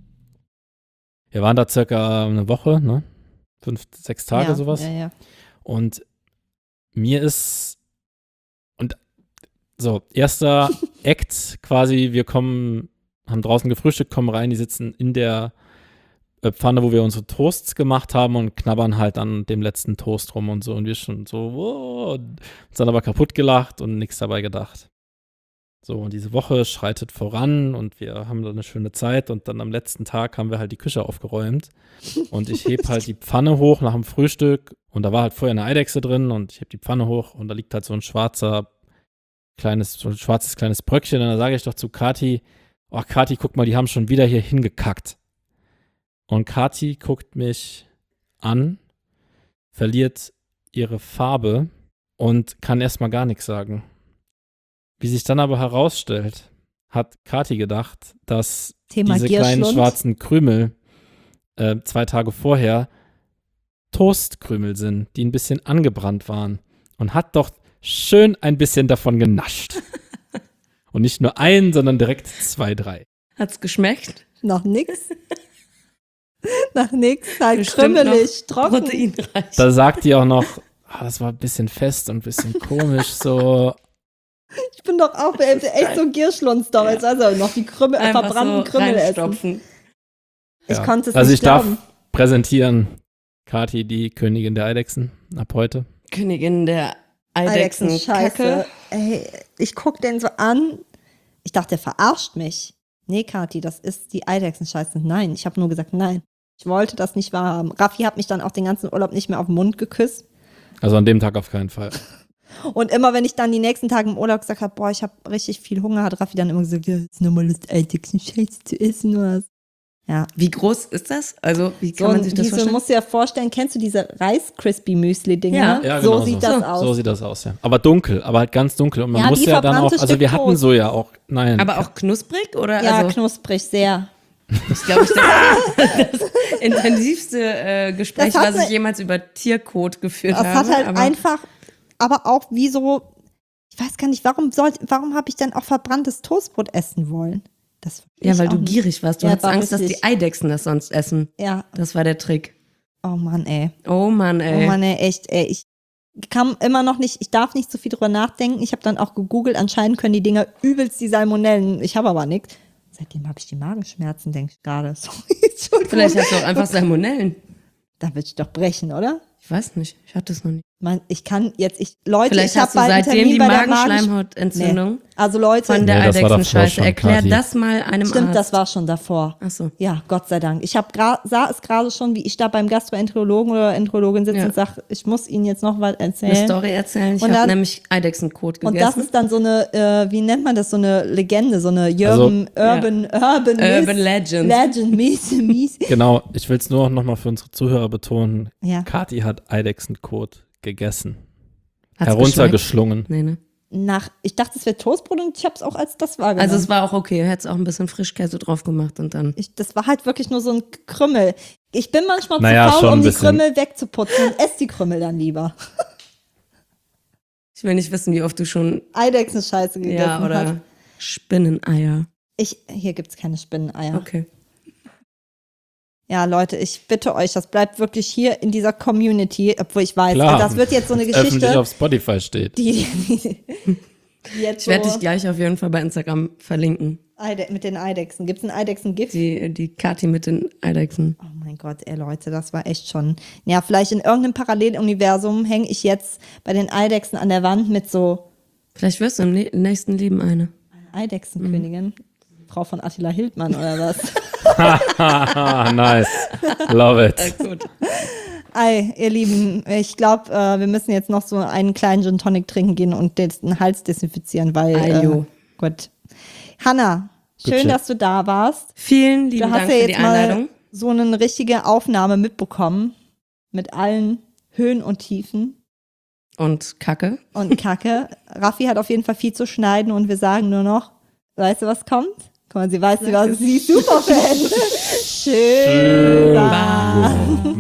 Wir waren da circa eine Woche, ne? 5, 6 Tage, sowas. Ja. Und mir ist, und so, erster Act quasi, wir haben draußen gefrühstückt, kommen rein, die sitzen in der Pfanne, wo wir unsere Toasts gemacht haben und knabbern halt an dem letzten Toast rum und so. Und wir schon so, wow, uns dann aber kaputt gelacht und nichts dabei gedacht. So, und diese Woche schreitet voran und wir haben da eine schöne Zeit und dann am letzten Tag haben wir halt die Küche aufgeräumt und ich heb halt die Pfanne hoch nach dem Frühstück und da war halt vorher eine Eidechse drin und ich heb die Pfanne hoch und da liegt halt so ein schwarzes kleines Bröckchen und dann sage ich doch zu Kathi, oh Kathi, guck mal, die haben schon wieder hier hingekackt. Und Kathi guckt mich an, verliert ihre Farbe und kann erstmal gar nichts sagen. Wie sich dann aber herausstellt, hat Kathi gedacht, dass Thema diese kleinen Gierschlund. schwarzen Krümel 2 Tage vorher Toastkrümel sind, die ein bisschen angebrannt waren. Und hat doch schön ein bisschen davon genascht. Und nicht nur einen, sondern direkt 2, 3. Hat's geschmeckt? Noch nix. Noch nix, halt Bestimmt krümmelig, noch trocken. proteinreich. Da sagt die auch noch, das war ein bisschen fest und ein bisschen komisch, so. Ich bin doch auch echt so Gierschlund-Stories, also noch die Einfach verbrannten so Krümmel essen. reinstopfen. Ich Ja. konnte es Also nicht ich darf glauben. präsentieren, Kathi, die Königin der Eidechsen, ab heute. Königin der Scheiße. Eidechsenkacke. Ey, ich guck den so an. Ich dachte, der verarscht mich. Nee, Kathi, das ist die Eidechsenscheiße. Nein, ich habe nur gesagt, nein. Ich wollte das nicht wahrhaben. Raffi hat mich dann auch den ganzen Urlaub nicht mehr auf den Mund geküsst. Also an dem Tag auf keinen Fall. Und immer, wenn ich dann die nächsten Tage im Urlaub gesagt habe, boah, ich habe richtig viel Hunger, hat Raffi dann immer gesagt, ja, ist normal, Lust, Eidechsenscheiße zu essen oder was. Ja. Wie groß ist das? Also, wie kann So, man sich das diese, vorstellen? musst du dir vorstellen, kennst du diese Reis-Crispy-Müsli-Dinger? Ja. Ja, So genau sieht so. das aus. So sieht das aus, ja. Aber dunkel, aber halt ganz dunkel. Und man Ja, muss wie ja dann auch, verbranntes also wir Stück hatten Toast. so ja auch, nein. Aber auch knusprig? Oder? Ja, Also, knusprig, sehr. das glaube ich, das intensivste Gespräch, Das hat was ich ne- jemals über Tierkot geführt Das habe. hat halt aber einfach, aber auch wie so, ich weiß gar nicht, warum habe ich denn auch verbranntes Toastbrot essen wollen? Das verstehe Ja, ich weil auch du nicht. gierig warst. Du Ja, hattest war Angst, dass richtig. die Eidechsen das sonst essen. Ja, Das war der Trick. oh Mann, ey. Oh Mann, ey. Oh Mann, ey, echt, ey. Ich kann immer noch nicht, ich darf nicht so viel drüber nachdenken. Ich habe dann auch gegoogelt, anscheinend können die Dinger übelst die Salmonellen. Ich habe aber nichts. Seitdem habe ich die Magenschmerzen, denke ich gerade. Sorry, Entschuldigung. Vielleicht hast du auch einfach Salmonellen. Da wird ich doch brechen, oder? Ich weiß nicht. Ich hatte es noch nicht. Leute, Vielleicht ich habe hast du bald einen seitdem Termin die bei der Magenschleimhautentzündung Also Leute, von der Nee, das war davor Eidechsenscheiße. schon, Erklär Kathi. das mal einem stimmt, Arzt. das war schon davor. Ach so. Ja, Gott sei Dank. Ich sah es gerade schon, wie ich da beim Gastroenterologen oder Enterologin sitze Ja. und sage, ich muss Ihnen jetzt noch was Eine erzählen. Story erzählen. Ich Und habe dann- nämlich Eidechsenkot Und gegessen. das ist dann so eine, wie nennt man das, so eine Legende, so eine Urban Urban Legend. Legend, mies. Genau, ich will es nur noch mal für unsere Zuhörer betonen. Ja. Kathi hat Eidechsenkot gegessen. Hat's Heruntergeschlungen. geschmeckt? Nee, ne? Ich dachte, es wäre Toastbrot und ich habe es auch als das wahrgenommen. Also es war auch okay. Hättest auch ein bisschen Frischkäse drauf gemacht und dann. Das war halt wirklich nur so ein Krümmel. Ich bin manchmal Naja, zu faul, schon ein um die bisschen. Krümmel wegzuputzen und esse die Krümmel dann lieber. Ich will nicht wissen, wie oft du schon Eidechsenscheiße gegessen ja oder hast. Spinneneier. Hier gibt's keine Spinneneier. Okay. Ja, Leute, ich bitte euch, das bleibt wirklich hier in dieser Community, obwohl ich weiß, Klar. das wird jetzt so eine Öffentlich Geschichte, auf Spotify steht. die jetzt Ich werde so dich gleich auf jeden Fall bei Instagram verlinken. Mit den Eidechsen. Gibt's ein Eidechsen-Gift? Die Kathi mit den Eidechsen. Oh mein Gott, ey Leute, das war echt schon. Ja, vielleicht in irgendeinem Paralleluniversum hänge ich jetzt bei den Eidechsen an der Wand mit so Vielleicht wirst du im nächsten Leben eine. Eidechsenkönigin. Frau von Attila Hildmann oder was? Nice. Love it. Gut. Ei, ihr Lieben, ich glaube, wir müssen jetzt noch so einen kleinen Gin Tonic trinken gehen und den Hals desinfizieren, weil, gut. Hanna, schön, dass du da warst. Vielen lieben Dank für die Einladung. So eine richtige Aufnahme mitbekommen mit allen Höhen und Tiefen. Und Kacke. Raffi hat auf jeden Fall viel zu schneiden und wir sagen nur noch, weißt du, was kommt? Guck mal, sie weiß, sie ist super Fan. Schön.